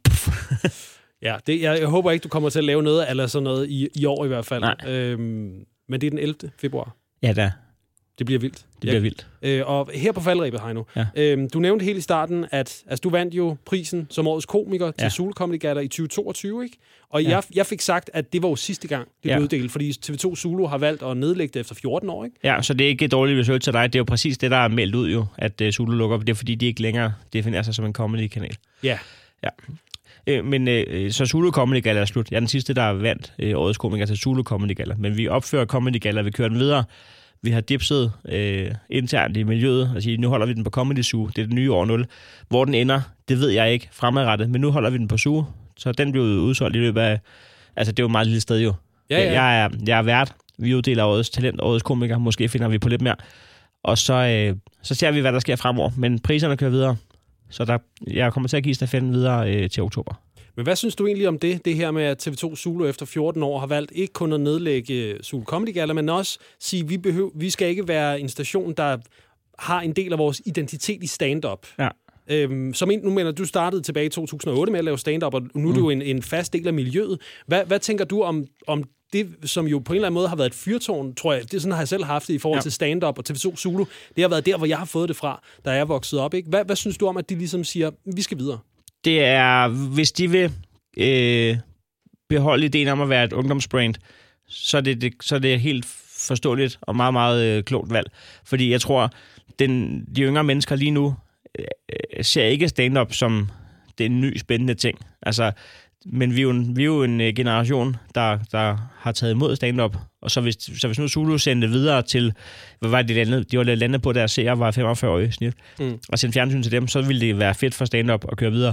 Ja, det, jeg, jeg håber ikke, du kommer til at lave noget eller sådan noget i, i år i hvert fald. Øhm, men det er den ellevte februar.
Ja, det er.
Det bliver vildt.
Det bliver ja. vildt.
Øh, og her på faldrebet, Heino.
Ja.
Øhm, du nævnte helt i starten, at altså, du vandt jo prisen som årets komiker til
ja.
Zulu Comedy Galla i tyve toogtyve, ikke? Og
ja.
jeg, jeg fik sagt, at det var jo sidste gang, det
ja.
blev uddelt, fordi T V to Zulu har valgt at nedlægge det efter fjorten år, ikke?
Ja, så det er ikke dårligt research til dig. Det er jo præcis det, der er meldt ud jo, at uh, Zulu lukker. Det er fordi, de ikke længere definerer sig som en comedy-kanal.
Ja.
Ja. Øh, men øh, så Zulu Comedy Galla er slut. Jeg er den sidste, der har vandt øh, årets komiker til Zulu Comedy Galla. Men vi opfører Comedy Galla, vi kører den videre. Vi har dipset øh, internt i miljøet og siger, nu holder vi den på Comedy Zoo. Det er det nye år nul. Hvor den ender, det ved jeg ikke fremadrettet. Men nu holder vi den på Zoo. Så den blev udsolgt i løbet af... Altså, det er jo et meget lille sted jo.
Ja, ja.
Jeg, er, jeg er vært. Vi uddeler årets talent, årets komiker. Måske finder vi på lidt mere. Og så, øh, så ser vi, hvad der sker fremover. Men priserne kører videre. Så der, jeg kommer til at give stafetten videre øh, til oktober.
Men hvad synes du egentlig om det, det her med, at T V to Zulu efter fjorten år har valgt ikke kun at nedlægge Zulu Comedy Galla, men også sige, at vi, behøver, vi skal ikke være en station, der har en del af vores identitet i stand-up.
Ja.
Øhm, som en, nu mener du startede tilbage i to tusind og otte med at lave stand-up, og nu mm. er du jo en, en fast del af miljøet. Hvad, hvad tænker du om, om det, som jo på en eller anden måde har været et fyrtårn, tror jeg, det sådan har jeg selv haft det i forhold ja. til stand-up og T V to Zulu. Det har været der, hvor jeg har fået det fra, da jeg er vokset op. Ikke? Hvad, hvad synes du om, at de ligesom siger, vi skal videre?
Det er, hvis de vil øh, beholde ideen om at være et ungdomsbrand, så er det, det, så er det helt forståeligt og meget, meget øh, klogt valg. Fordi jeg tror, den, de yngre mennesker lige nu øh, ser ikke stand-up som det en ny, spændende ting. Altså, men vi er jo en, vi er jo en generation, der, der har taget imod stand-up. Og så hvis, så hvis nu Zulu sendte videre til, hvad var det landet? De var landet på deres seere, var femogfyrre år i snit. Mm. Og sendte fjernsyn til dem, så ville det være fedt for stand-up at køre videre.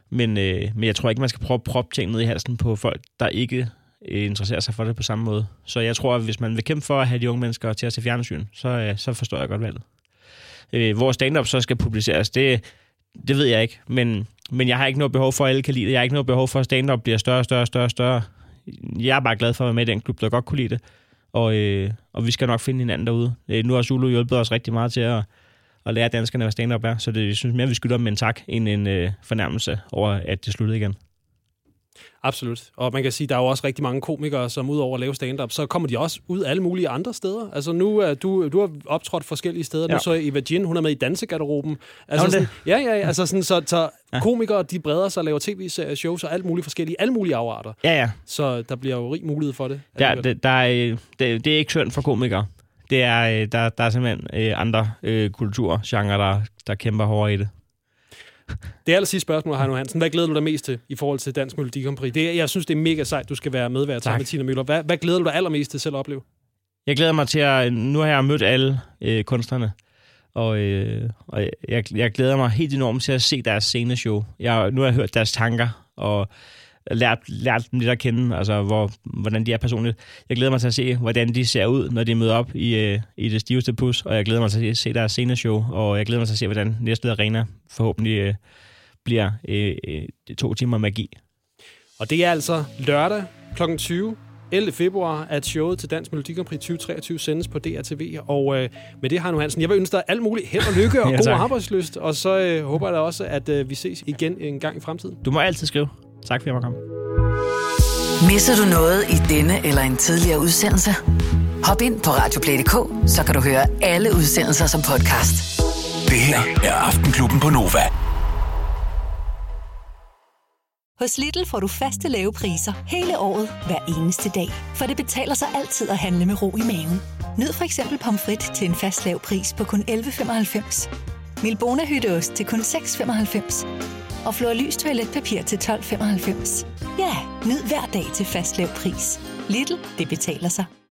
Men, øh, men jeg tror ikke, man skal prøve at proppe ting ned i halsen på folk, der ikke øh, interesserer sig for det på samme måde. Så jeg tror, at hvis man vil kæmpe for at have de unge mennesker til at se fjernsyn, så, øh, så forstår jeg godt valget. Øh, hvor stand-up så skal publiceres, det, det ved jeg ikke. Men, men jeg har ikke noget behov for, at alle kan lide det. Jeg har ikke noget behov for, at stand-up bliver større, større, større, større. Jeg er bare glad for at være med i den klub, der godt kunne lide det. Og, øh, og vi skal nok finde hinanden derude. Øh, nu har Zulu hjulpet os rigtig meget til at, at lære danskerne, hvad stand-up er. Så det, jeg synes mere, vi skylder dem en tak, end en øh, fornærmelse over, at det sluttede igen.
Absolut. Og man kan sige, at der er jo også rigtig mange komikere, som udover at lave stand-up, så kommer de også ud alle mulige andre steder. Altså nu er du, du har optrådt forskellige steder. Ja. Nu så Eva Jin, hun er med i Dansegarderoben. Altså sådan, ja, ja, ja. Altså sådan, så, så ja. Komikere, de breder sig og laver tv-serier, shows og alt mulige forskellige, alle mulige afarter.
Ja, ja.
Så der bliver jo rig mulighed for det.
Der, det, der er, det, det er ikke synd for komikere. Det er, der, der er simpelthen andre øh, kulturgenrer, der, der kæmper hårdere i det.
Det aller sidste spørgsmål, Heino Hansen. Hvad glæder du dig mest til i forhold til Dansk Melodi Grand Prix? Det, jeg synes, det er mega sejt, du skal være medvært sammen med Tina Müller. Hvad, hvad glæder du dig allermest til selv at opleve? Jeg
glæder mig til at... Nu har jeg mødt alle øh, kunstnerne, og, øh, og jeg, jeg glæder mig helt enormt til at se deres sceneshow. Jeg, nu har jeg hørt deres tanker, og lært, lært dem lidt at kende, altså hvor, hvordan de er personligt. Jeg glæder mig til at se, hvordan de ser ud, når de møder op i, øh, i det stiveste pus, og jeg glæder mig til at se deres sceneshow, og jeg glæder mig til at se, hvordan Næstved Arena forhåbentlig øh, bliver øh, øh, to timer magi.
Og det er altså lørdag klokken tyve, ellevte februar, at showet til Dansk Melodi Grand Prix tyve treogtyve sendes på D R T V. Og øh, med det, Heino Hansen, jeg vil ønske dig alt muligt held og lykke og ja, god arbejdslyst. Og så øh, håber jeg da også, at øh, vi ses igen en gang i fremtiden.
Du må altid skrive. Tak fordi jeg måtte komme.
Misser du noget i denne eller en tidligere udsendelse? Hop ind på radioplay punktum d k, så kan du høre alle udsendelser som podcast.
Det her er Aftenklubben på Nova.
Hos Lidl får du faste lave priser hele året, hver eneste dag. For det betaler sig altid at handle med ro i maven. Nyd for eksempel pomfrit til en fast lav pris på kun elleve femoghalvfems. Milbona hytteost til kun seks femoghalvfems. Og Flor Lys toiletpapir til tolv femoghalvfems. Ja, nyd hver dag til fast lav pris. Lidl, det betaler sig.